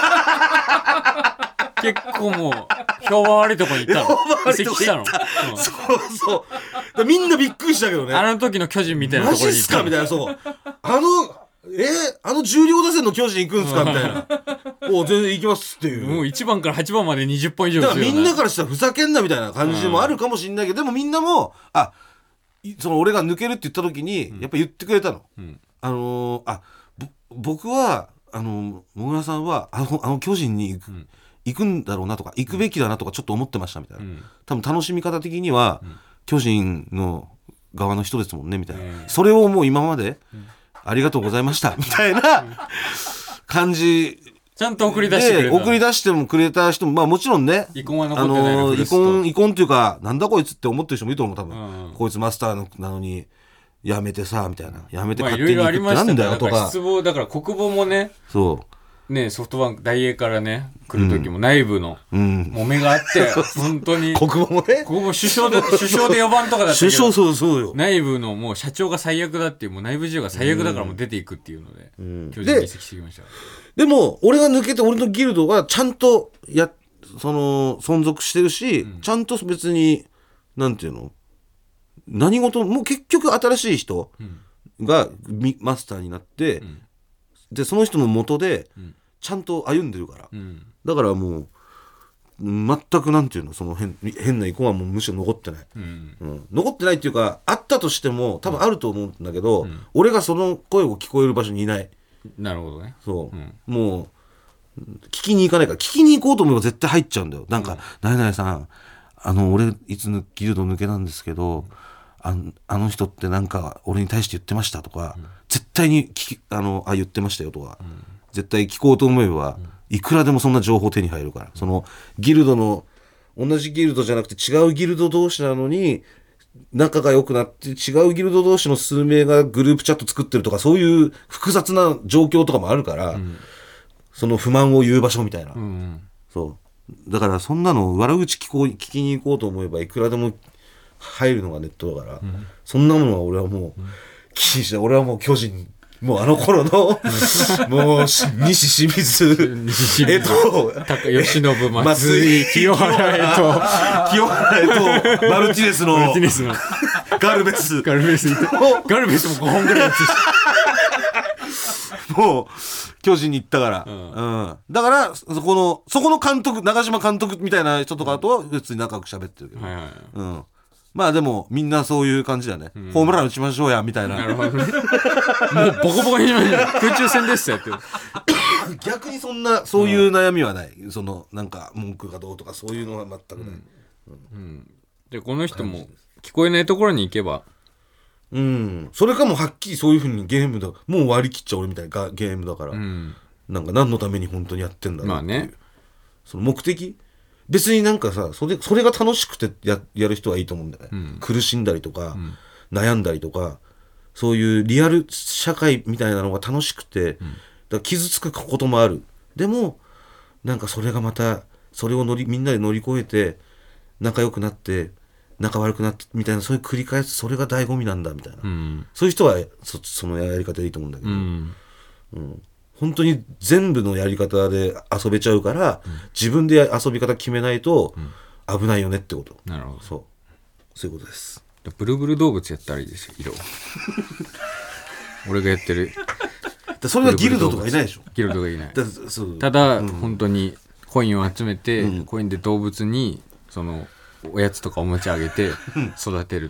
結構もう評判悪いとこに行ったの移籍したの、うん、 そうそうだみんなびっくりしたけどねあの時の巨人みたいなところに行ったのマジっすかみたいなそうあのえー、あの重量打線の巨人行くんすかみたいなお全然行きますっていうもういちばんからはちばんまでにじゅっぽん以上ですよ、ね、 だからみんなからしたらふざけんなみたいな感じもあるかもしれないけど、うん、でもみんなもあその俺が抜けるって言った時にやっぱ言ってくれたの、うん、あのー、あ僕はあのもぐらさんはあの、あの巨人に行く、うん、行くんだろうなとか行くべきだなとかちょっと思ってましたみたいな、うん、多分楽しみ方的には、うん、巨人の側の人ですもんねみたいな、えー、それをもう今まで、うん、 ありがとうございましたみたいな感じちゃんと送り出してくれた。 送り出してもくれた人も、まあもちろんね、 遺恨は残ってないの、 あの遺恨、遺恨っていうか、なんだこいつって思ってる人もいると思う、多分。 うんうん、 こいつマスターなのに、やめてさ、みたいな。やめてまあ勝手に行くってなんだよとか。 失望、だから国防もね、 そう。 ね、ソフトバンク、大英からね、来る時も内部の、 うん。 揉めがあって、本当に。 国防もね。 国防首相で、首相でよばんとかだったけど。 首相そうそうよ。 内部のもう社長が最悪だっていう、もう内部事情が最悪だからもう出ていくっていうので、 うん、 巨人に移籍してきました。 でも、俺が抜けて、俺のギルドがちゃんと、や、その、存続してるし、うん、ちゃんと別に、なんていうの何事も、もう結局新しい人が、うん、マスターになって、うん、で、その人の元で、ちゃんと歩んでるから。うん、だからもう、全くなんていうの、その変、変な遺恨はもうむしろ残ってない、うんうん。残ってないっていうか、あったとしても、多分あると思うんだけど、うん、俺がその声を聞こえる場所にいない。 なるほどね。 そう、うん、もう聞きに行かないから、聞きに行こうと思えば絶対入っちゃうんだよ。なんか、なになにさん、あの俺いつギルド抜けなんですけど、うん、あ, あの人ってなんか俺に対して言ってましたとか、うん、絶対に聞きあのあ言ってましたよとか、うん、絶対聞こうと思えば、うん、いくらでもそんな情報手に入るから、うん、そのギルドの同じギルドじゃなくて違うギルド同士なのに仲が良くなって違うギルド同士の数名がグループチャット作ってるとか、そういう複雑な状況とかもあるから、うん、その不満を言う場所みたいな、うんうん、そうだからそんなの悪口聞こう聞きに行こうと思えばいくらでも入るのがネットだから、うん、そんなものは俺はもう、うん、気にしない。俺はもう巨人、もうあの頃のもう西清水えっと吉信松井清原へと清原へとマルティネスのマルティネスのガルベスガルベスガルベスもごほんぐらいもう巨人に行ったから、うんうん、だからそこのそこの監督長嶋監督みたいな人とかとは別に仲良く喋ってるけど、はいはいはい、うん、まあでもみんなそういう感じだね、うん、ホームラン打ちましょうやみたいな。 なるほどね。もうボコボコにしましょう。空中戦ですよって逆にそんなそういう悩みはない、うん、そのなんか文句がどうとかそういうのは全くない、うんうん、でこの人も聞こえないところに行けば、 うん、それかもはっきりそういう風にゲームだもう割り切っちゃ俺みたいなゲームだから、うん、なんか何のために本当にやってんだろうっていう、まあね、その目的別になんかさそれ、それが楽しくて や, やる人はいいと思うんだよね、うん、苦しんだりとか、うん、悩んだりとかそういうリアル社会みたいなのが楽しくて、うん、だから傷つくこともある。でもなんかそれがまたそれを乗りみんなで乗り越えて仲良くなって仲悪くなってみたいな、そういう繰り返す、それが醍醐味なんだみたいな、うん、そういう人は そ, そのやり方でいいと思うんだけど、うんうん、本当に全部のやり方で遊べちゃうから、うん、自分で遊び方決めないと危ないよねってこと。 なるほど。 そうそういうことです。 ブルブル動物やったらいいですよ、色俺がやってるだそれはギルドとかいないでしょ。 ギルドがいない。だそうただ、うん、本当にコインを集めて、うん、コインで動物にそのおやつとかおもちゃあげて育てる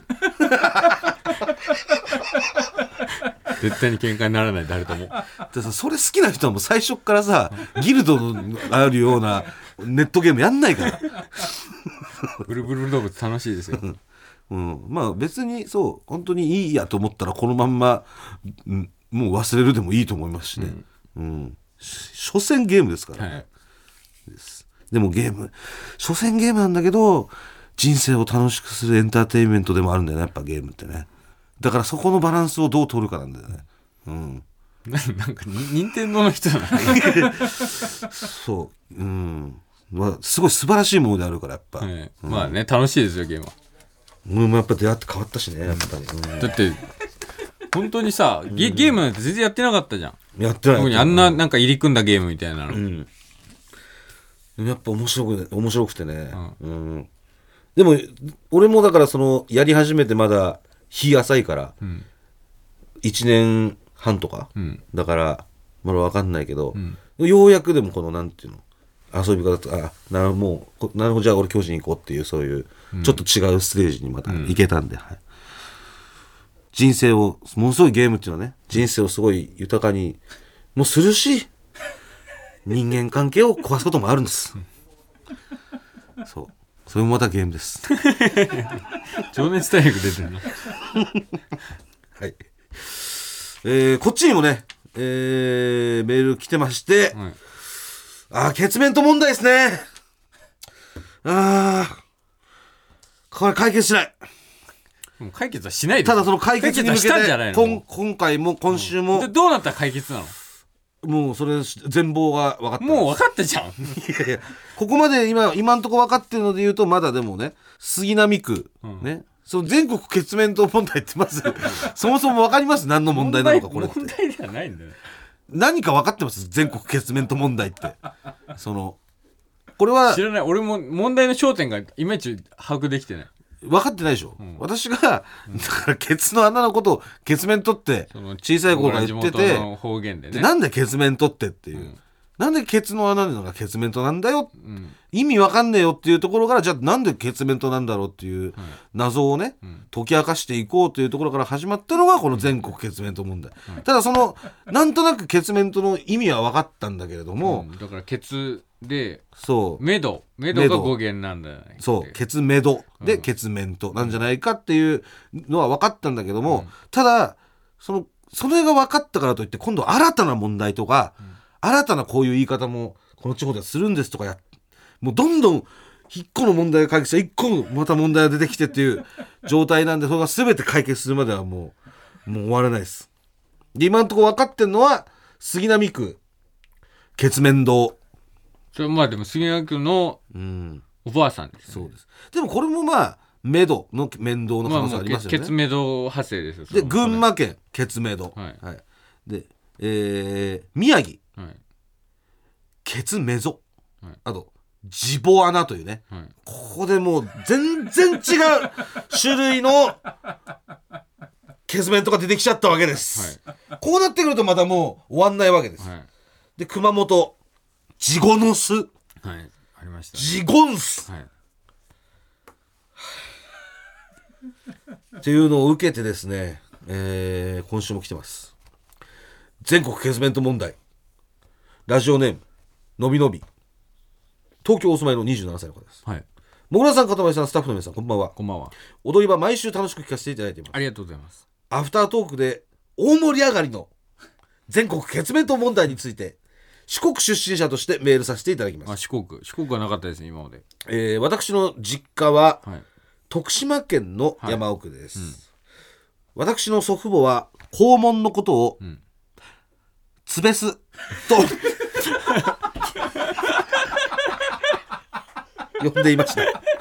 絶対に喧嘩にならない誰とも。 でさそれ好きな人はもう最初からさギルドのあるようなネットゲームやんないからブルブル動物楽しいですよ、 うん、まあ別にそう本当にいいやと思ったらこのまんま、うん、もう忘れるでもいいと思いますしね、うんうん、所詮ゲームですからね、はい、ですでもゲーム所詮ゲームなんだけど人生を楽しくするエンターテインメントでもあるんだよねやっぱゲームってね。だからそこのバランスをどう取るかなんだよね、うん、 な, なんか任天堂の人だなそう、うんまあ、すごい素晴らしいものであるからやっぱ、はいうん、まあね楽しいですよゲームは。 うん、やっぱ出会って変わったしねやっぱり、うん、 だって本当にさ ゲ, ゲームなんて全然やってなかったじゃん。 やってない。 あんななんか入り組んだゲームみたいなの、うん、 やっぱ面白く面白くてね、うんうん、でも俺もだからそのやり始めてまだ日浅いから、うん、いちねんはんとか、うん、だからまだ分かんないけど、うん、ようやくでもこのなんていうの遊び方とかあなるもうなるほどじゃあ俺巨人行こうっていうそういう、うん、ちょっと違うステージにまた行けたんで、うんはい、人生をものすごいゲームっていうのはね人生をすごい豊かにもするし人間関係を壊すこともあるんです、うん、そうそれもまたゲームです情熱大陸出てるねはいえー、こっちにもね、えー、メール来てまして、はい、あー、ケツメント問題ですね。あー、これ解決しない。 もう解決はしないです。 ただその解決に向けて今, 今回も今週も、 うん、どうなったら解決なの？ もうそれ全貌が分かった。 もう分かったじゃん。いやいや、ここまで今今んとこ分かってるので言うと、まだでもね、杉並区、うん、ね、その全国ケツメント問題ってまずそもそも分かります？何の問題なのかこれって。 問題ではないんだよ。 何か分かってます？全国ケツメント問題って。そのこれは知らない。俺も問題の焦点がいまいち把握できてない。 分かってないでしょ、うん、私がだからケツの穴のことをケツメントって小さい頃から言ってて、 方言でね、 なんでケツメントってっていう、うん、なんでケツの穴なのがケツメントなんだよ、うん、意味分かんねえよっていうところから、じゃあなんでケツメントなんだろうっていう謎をね、うん、解き明かしていこうというところから始まったのがこの全国ケツメント問題、うん、ただそのなんとなくケツメントの意味は分かったんだけれども、 うん、だからケツで、 そうメドメドが語源なんだよね。 そう、ケツメドでケツメントなんじゃないかっていうのは分かったんだけども、うん、ただそのそれが分かったからといって今度新たな問題とか、うん、新たなこういう言い方もこの地方ではするんですとかや、もうどんどん一個の問題が解決して一個また問題が出てきてっていう状態なんで、それが全て解決するまではもうもう終わらないです。で今のところ分かってるのは杉並区ケツメン堂。 それまあでも杉並区のおばあさんです、 ね、うん、そうです。でもこれもまあメドの面倒の可能性ありますよね。 ケツメド派生ですよ。 で群馬県ケツメド、はいはい、で、えー、宮城、はい、ケツメゾ、はい、あとジボ穴というね、はい、ここでもう全然違う種類のケツメントが出てきちゃったわけです、はい、こうなってくるとまたもう終わんないわけです、はい、で熊本ジゴノス、はい、 ありました、 ジゴンス、はい、っていうのを受けてですね、えー、今週も来てます。全国ケツメント問題。ラジオネームのびのび、東京お住まいのにじゅうななさいの方です。はい。もぐらさん、かたまりさん、スタッフの皆さん、こんばんは。 こんばんは。 踊り場毎週楽しく聞かせていただいています。 ありがとうございます。 アフタートークで大盛り上がりの全国ケツメント問題について四国出身者としてメールさせていただきます。 あ、四国四国はなかったですね今まで。 えー、私の実家は、はい、徳島県の山奥です、はい、うん、私の祖父母は肛門のことを、うん、つべすと呼んでいました。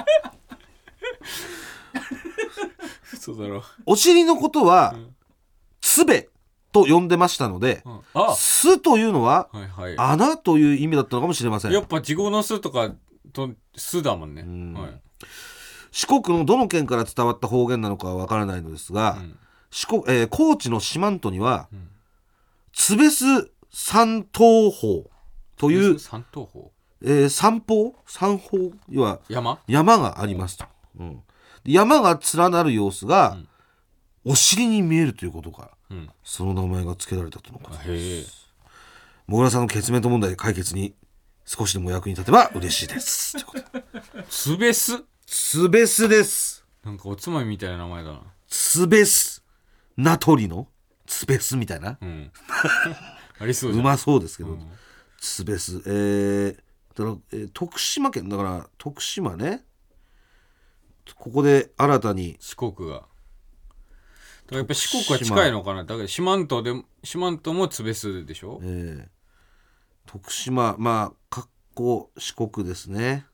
嘘だろ。 お尻のことは、うん、つべと呼んでましたので、うん、あ巣というのは、はいはい、穴という意味だったのかもしれません。 やっぱ地獄の巣とかと巣だもんね、うん、はい、 四国のどの県から伝わった方言なのかはわからないのですが、うん、四国、えー、高知の四万十には、うん、つべす三東方という三東方、 えー、三方三方要は山? 山がありますと、うん、山が連なる様子が、うん、お尻に見えるということから、うん、その名前が付けられたとのことです。もぐらさんのケツメント問題解決に少しでも役に立てば嬉しいです。 つべすつべすです。 なんかおつまみみたいな名前だな。 つべす、名取のつべすみたいな、うん、 ありそうじゃん。 うまそうですけど、うん、つべす、えーだからえー、徳島県だから徳島ね、ここで新たに四国がだからやっぱ四国は近いのかな。だから四万十で四万十もつべすでしょ、えー、徳島まあかっこ四国ですね。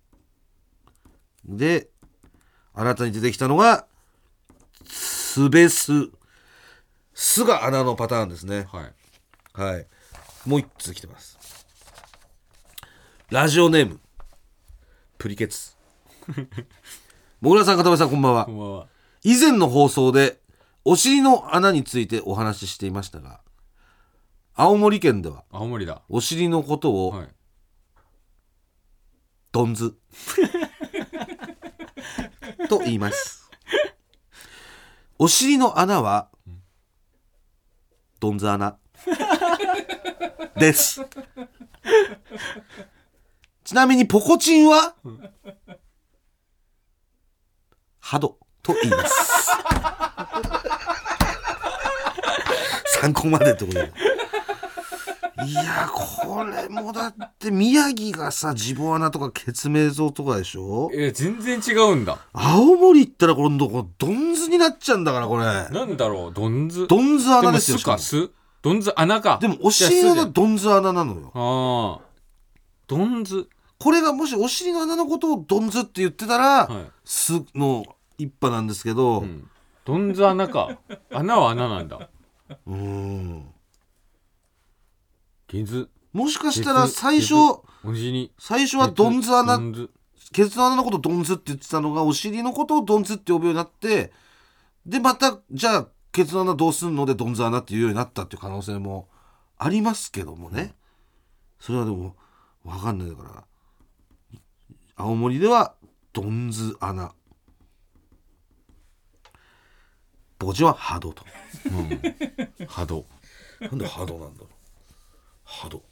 で新たに出てきたのがつべす、すが穴のパターンですね。はい、はい、もう一つ来てます。ラジオネームプリケツもぐらさん、かたまりさん、こんばんは。こんばんは。以前の放送でお尻の穴についてお話ししていましたが、青森県では青森だお尻のことを、はい、ドンズと言います。お尻の穴は、うん、ドンズ穴ですちなみにポコチンは、うん、ハドと言います参考までってことでいやこれもだって宮城がさジボ穴とかケツメイゾウとかでしょ。 え全然違うんだ。 青森行ったら今度このドンズになっちゃうんだからこれ。 なんだろうドンズ。 ドンズ穴ですよ。 でもスかスドンズ穴か。 でもお尻の穴ドンズ穴なのよ。 ああドンズ。 これがもしお尻の穴のことをドンズって言ってたら、はい、スの一派なんですけど、うん、 ドンズ穴か。穴は穴なんだ。 うーんケツもしかしたら最初お尻最初はドンズ穴ケツの穴のことをドンズって言ってたのがお尻のことをドンズって呼ぶようになってでまたじゃあケツの穴どうすんのでドンズ穴っていうようになったっていう可能性もありますけどもね。それはでも分かんないから青森ではドンズ穴墓地は波動と、 うん、波動なんで波動なんだろう。波動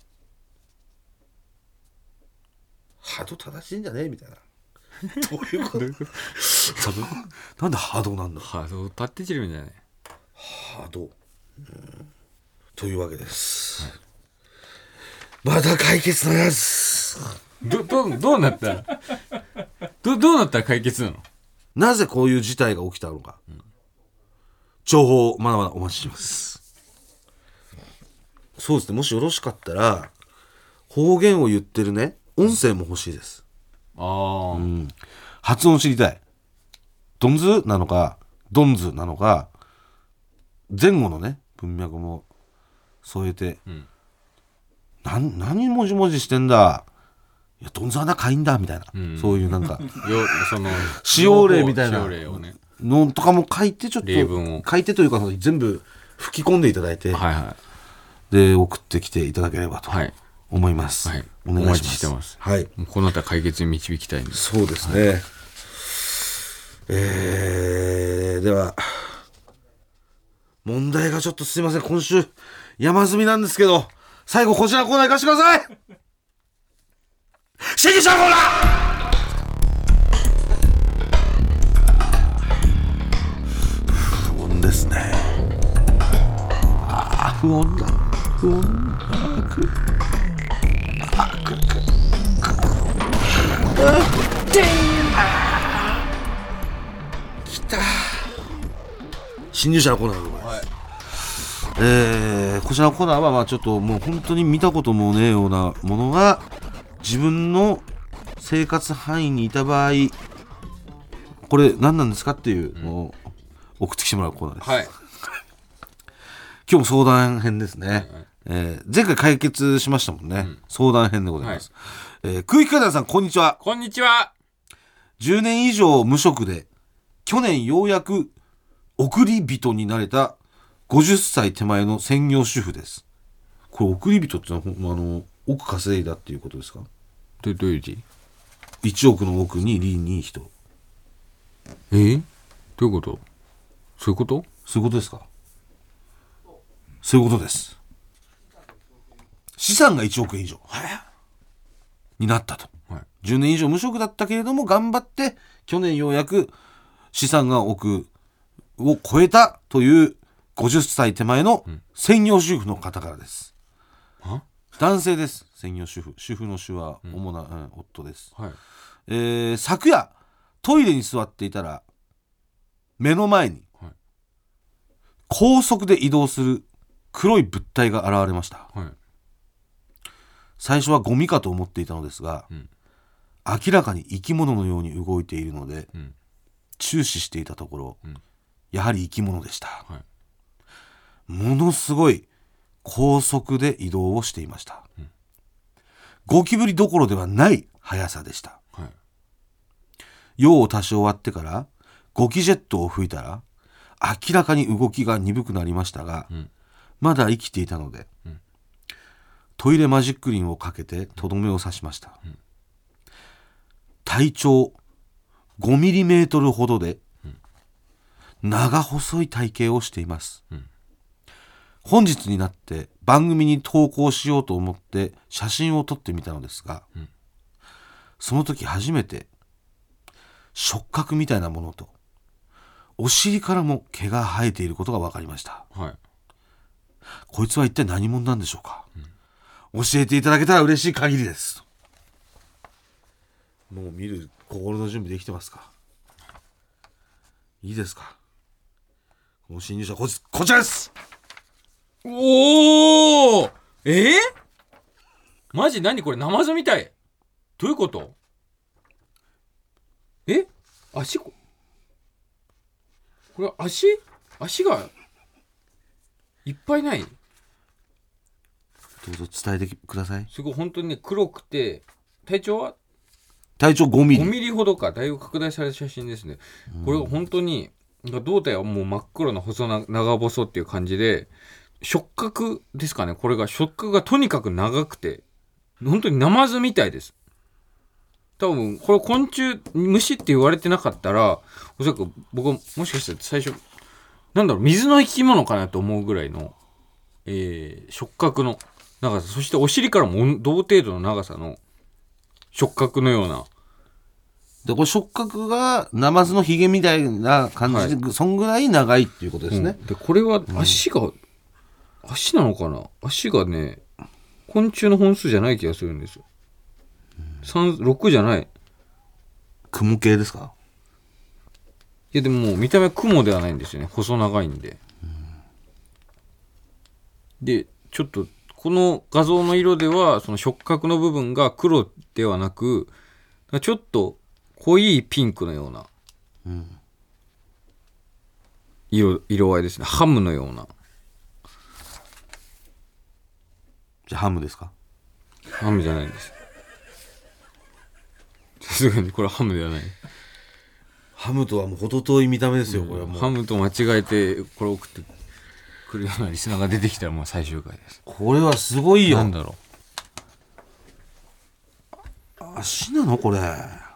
波動正しいんじゃねえみたいなどういうことなんで波動なんだ。 波動立ってちるんじゃない。 波動、うん、というわけです、はい、まだ解決のやつど, ど, どうなったらど, どうなったら解決なの。 なぜこういう事態が起きたのか、うん、情報をまだまだお待ちしてます。そうですね、もしよろしかったら方言を言ってるね音声も欲しいです。 あ、 うん、発音知りたい。ドンズなのかドンズなのか前後のね文脈も添えて、うん、な何文字文字してんだいやドンズ穴かいんだみたいな、うん、そういうなんかその使用例みたいな使用例を、ね、 のとかも書いてちょっと例文を書いてというか全部吹き込んでいただいて、 はいはい、 で送ってきていただければと思います、 はいはい、 お願いします。 お待ちしてます、 はい、 もうこの後は解決に導きたいんで。 そうですね、はい、えー、では問題がちょっとすいません今週山積みなんですけど最後こちらのコーナー行かせてください。シギシャコーナー不穏ですね。ああ不穏だ不穏あくあくくきた新入社のコーナーでございます、はい。えー、こちらのコーナーはまあちょっともう本当に見たこともねえようなものが自分の生活範囲にいた場合これ何なんですかっていうのを送ってきてもらうコーナーです、 はい、 今日も相談編ですね、はいはい、えー、前回解決しましたもんね、うん、相談編でございます、はい、えー、空気階段さんこんにちは。 こんにちは。 じゅうねん以上無職で去年ようやく送り人になれたごじゅっさい手前の専業主婦です。これ送り人ってのはあの億稼いだっていうことですか。 ど, どういう字。 いちおくの億にりに人。 えー、どういうこと。そういうことそういうことですか。そういうことです。資産がいちおくえん以上、はい、になったと、はい、じゅうねん以上無職だったけれども頑張って去年ようやく資産が億を超えたというごじゅっさい手前の専業主婦の方からです、 うん、 男性です。専業主婦、主婦の主は主な、うんうん、夫です、 はい。 えー、昨夜トイレに座っていたら目の前に高速で移動する黒い物体が現れました、 はい。 最初はゴミかと思っていたのですが、うん、明らかに生き物のように動いているので、うん、注視していたところ、うん、やはり生き物でした、 はい。 ものすごい高速で移動をしていました、うん、ゴキブリどころではない速さでした、 はい。 用を多少終わってからゴキジェットを吹いたら明らかに動きが鈍くなりましたが、うん、まだ生きていたので、うん、トイレマジックリンをかけてとどめを刺しました、うん、体長ごミリメートルほどで、うん、長細い体型をしています、うん、本日になって番組に投稿しようと思って写真を撮ってみたのですが、うん、その時初めて触覚みたいなものとお尻からも毛が生えていることが分かりました、 はい。 こいつは一体何者なんでしょうか、うん、教えていただけたら嬉しい限りです。もう見る心の準備できてますか？いいですか？この侵入者こ, こちらです。 おお、えー、マジ何これ、ナマズみたい。どういうこと？え、足、これ足足がいっぱいない？ どうぞ伝えてください。 すごい本当にね、黒くて、体長は体長ごミリ。 ごミリほどか。だいぶ拡大された写真ですね。これが本当に胴体はもう真っ黒な細な長細っていう感じで、触覚ですかね。これが触覚がとにかく長くて、本当にナマズみたいです。多分これ昆虫、虫って言われてなかったら、おそらく僕はもしかしたら最初なんだろう、水の生き物かなと思うぐらいの、えー、触覚の長さ、そしてお尻からも同程度の長さの触覚のような。 でこれ触覚がナマズのヒゲみたいな感じで、はい、そんぐらい長いっていうことですね、 うん、でこれは足が、うん、足なのかな。足がね、昆虫の本数じゃない気がするんですよ。さん、ろくじゃない。 雲系ですか？ いやでももう見た目は雲ではないんですよね。細長いんで、うん、でちょっとこの画像の色ではその触覚の部分が黒ではなく、ちょっと濃いピンクのような色、色合いですね。ハムのような。 じゃあハムですか？ ハムじゃないんです。さすがにこれはハムではない。 ハムとはもう程遠い見た目ですよ、うん、これはもう。 ハムと間違えてこれ送ってくるようなリスナーが出てきたらもう最終回です。 これはすごいよ。 なんだろう、足なのこれ。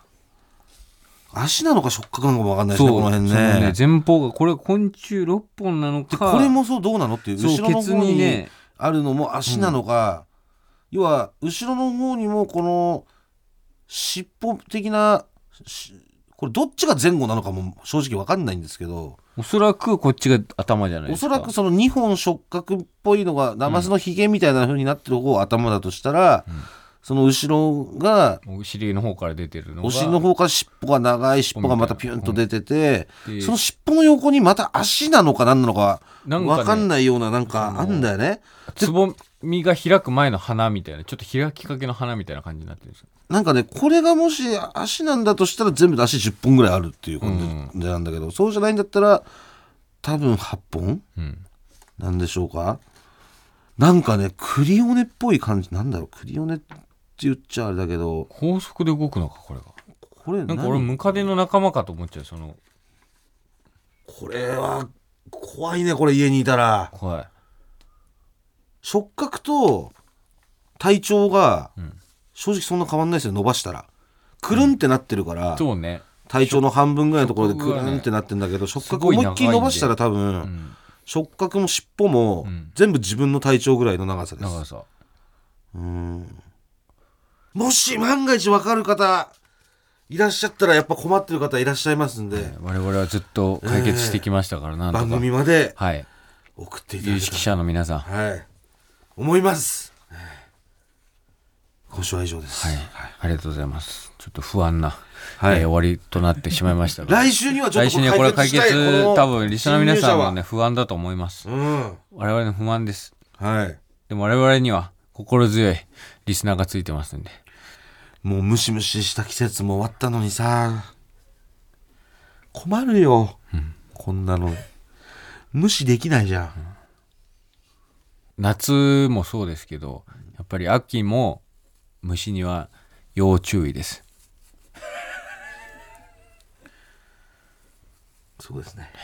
足なのか触覚なのかも分かんないですね、この辺 ね, ね前方がこれ昆虫ろっぽんなのか、 これもそうどうなのっていう、後ろの方にあるのも足なのか、うん、要は後ろの方にもこの尻尾的な、これどっちが前後なのかも正直分かんないんですけど、 おそらくこっちが頭じゃないですか。 おそらくそのにほん触覚っぽいのがナマズのヒゲみたいな風になってる方が頭だとしたら、うん、その後ろがお尻の方から出てるのが、 お尻の方から尻尾が長い尻尾がまたピュンと出てて、うん、その尻尾の横にまた足なのか何なのか分かんないような、なんかあんだよね。 つぼみが開く前の花みたいな、ちょっと開きかけの花みたいな感じになってるんですよ。 なんかね、これがもし足なんだとしたら全部で足じゅっぽんぐらいあるっていう感じなんだけど、うん、そうじゃないんだったら多分はっぽん、うん、なんでしょうか。なんかね、クリオネっぽい感じ、なんだろう、クリオネって言っちゃあれだけど、 高速で動くのかこれが。 これなんか俺ムカデの仲間かと思っちゃう。そのこれは怖いね、これ家にいたら。 怖い。 触覚と体長が正直そんな変わんないですよ、伸ばしたらくるんってなってるから、うん、 そうね、 体長の半分ぐらいのところでくるんってなってるんだけど、触覚思いっきり伸ばしたら多分、うん、触覚も尻尾も全部自分の体長ぐらいの長さです。 長さ。 うーん、もし万が一分かる方いらっしゃったら、やっぱ困ってる方いらっしゃいますんで、 はい、我々はずっと解決してきましたから、えー、なんとか番組まで送っていただいて、 有識者の皆さん、 はい、思います。今週は以上です、 はいはい、ありがとうございます。ちょっと不安な、はい、えー、終わりとなってしまいましたが来週にはちょっと来週にはこれ解決、多分リスナーの皆さんはね不安だと思います、うん、我々の不安です、 はい、 でも我々には心強いリスナーがついてますんで。 もうムシムシした季節も終わったのにさ、困るよ、うん、こんなの無視できないじゃん、うん、 夏もそうですけど、やっぱり秋も虫には要注意です。 そうですね。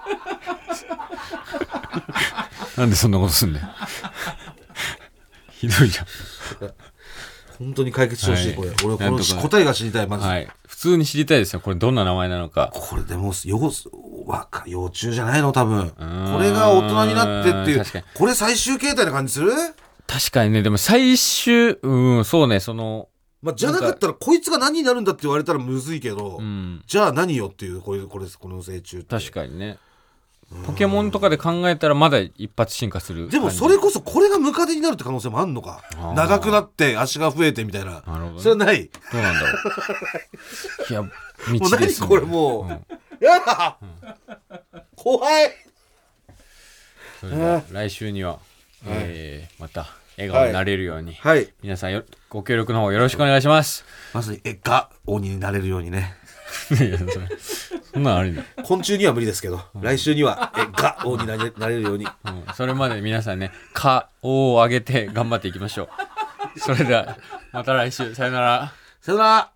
なんでそんなことすんだよ。ひどいじゃん。 本当に解決してほしい、はい、これ。俺この答えが知りたい、まず、 はい。普通に知りたいですよ。これどんな名前なのか。 これでも幼幼虫じゃないの多分。これが大人になってっていう。これ最終形態な感じする？ 確かにね。でも最終、うん、そうね、その。 まあ、じゃなかったらこいつが何になるんだって言われたらむずいけど、うん、じゃあ何よっていう、これこれこの成虫って。 確かにね。 ポケモンとかで考えたらまだ一発進化する感じ。 でもそれこそこれがムカデになるって可能性もあんのか。長くなって足が増えてみたいな。 なるほどね、 それはない。 どうなんだろういや道です、ね、もう何これもう、うん、やだ、うん、怖い。 それでは来週には、はい、えー、また笑顔になれるように、 はい、 皆さんよご協力の方よろしくお願いします。 まずえが鬼になれるようにね。 いやそれそんなのあるんだ。 昆虫には無理ですけど、うん、来週にはえが鬼になれ、なれるように、うん、 それまで皆さんねかおを上げて頑張っていきましょう。それではまた来週、さよなら。 さよなら。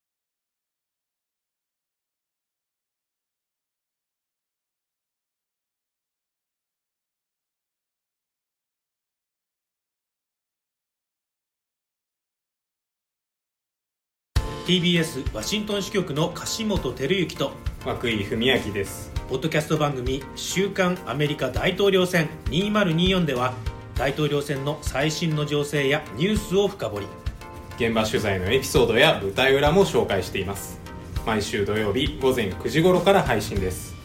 ティービーエス ワシントン支局の樫本照之と涌井文明です。 ポッドキャスト番組週刊アメリカ大統領選にせんにじゅうよんでは大統領選の最新の情勢やニュースを深掘り、 現場取材のエピソードや舞台裏も紹介しています。毎週土曜日午前くじ頃から配信です。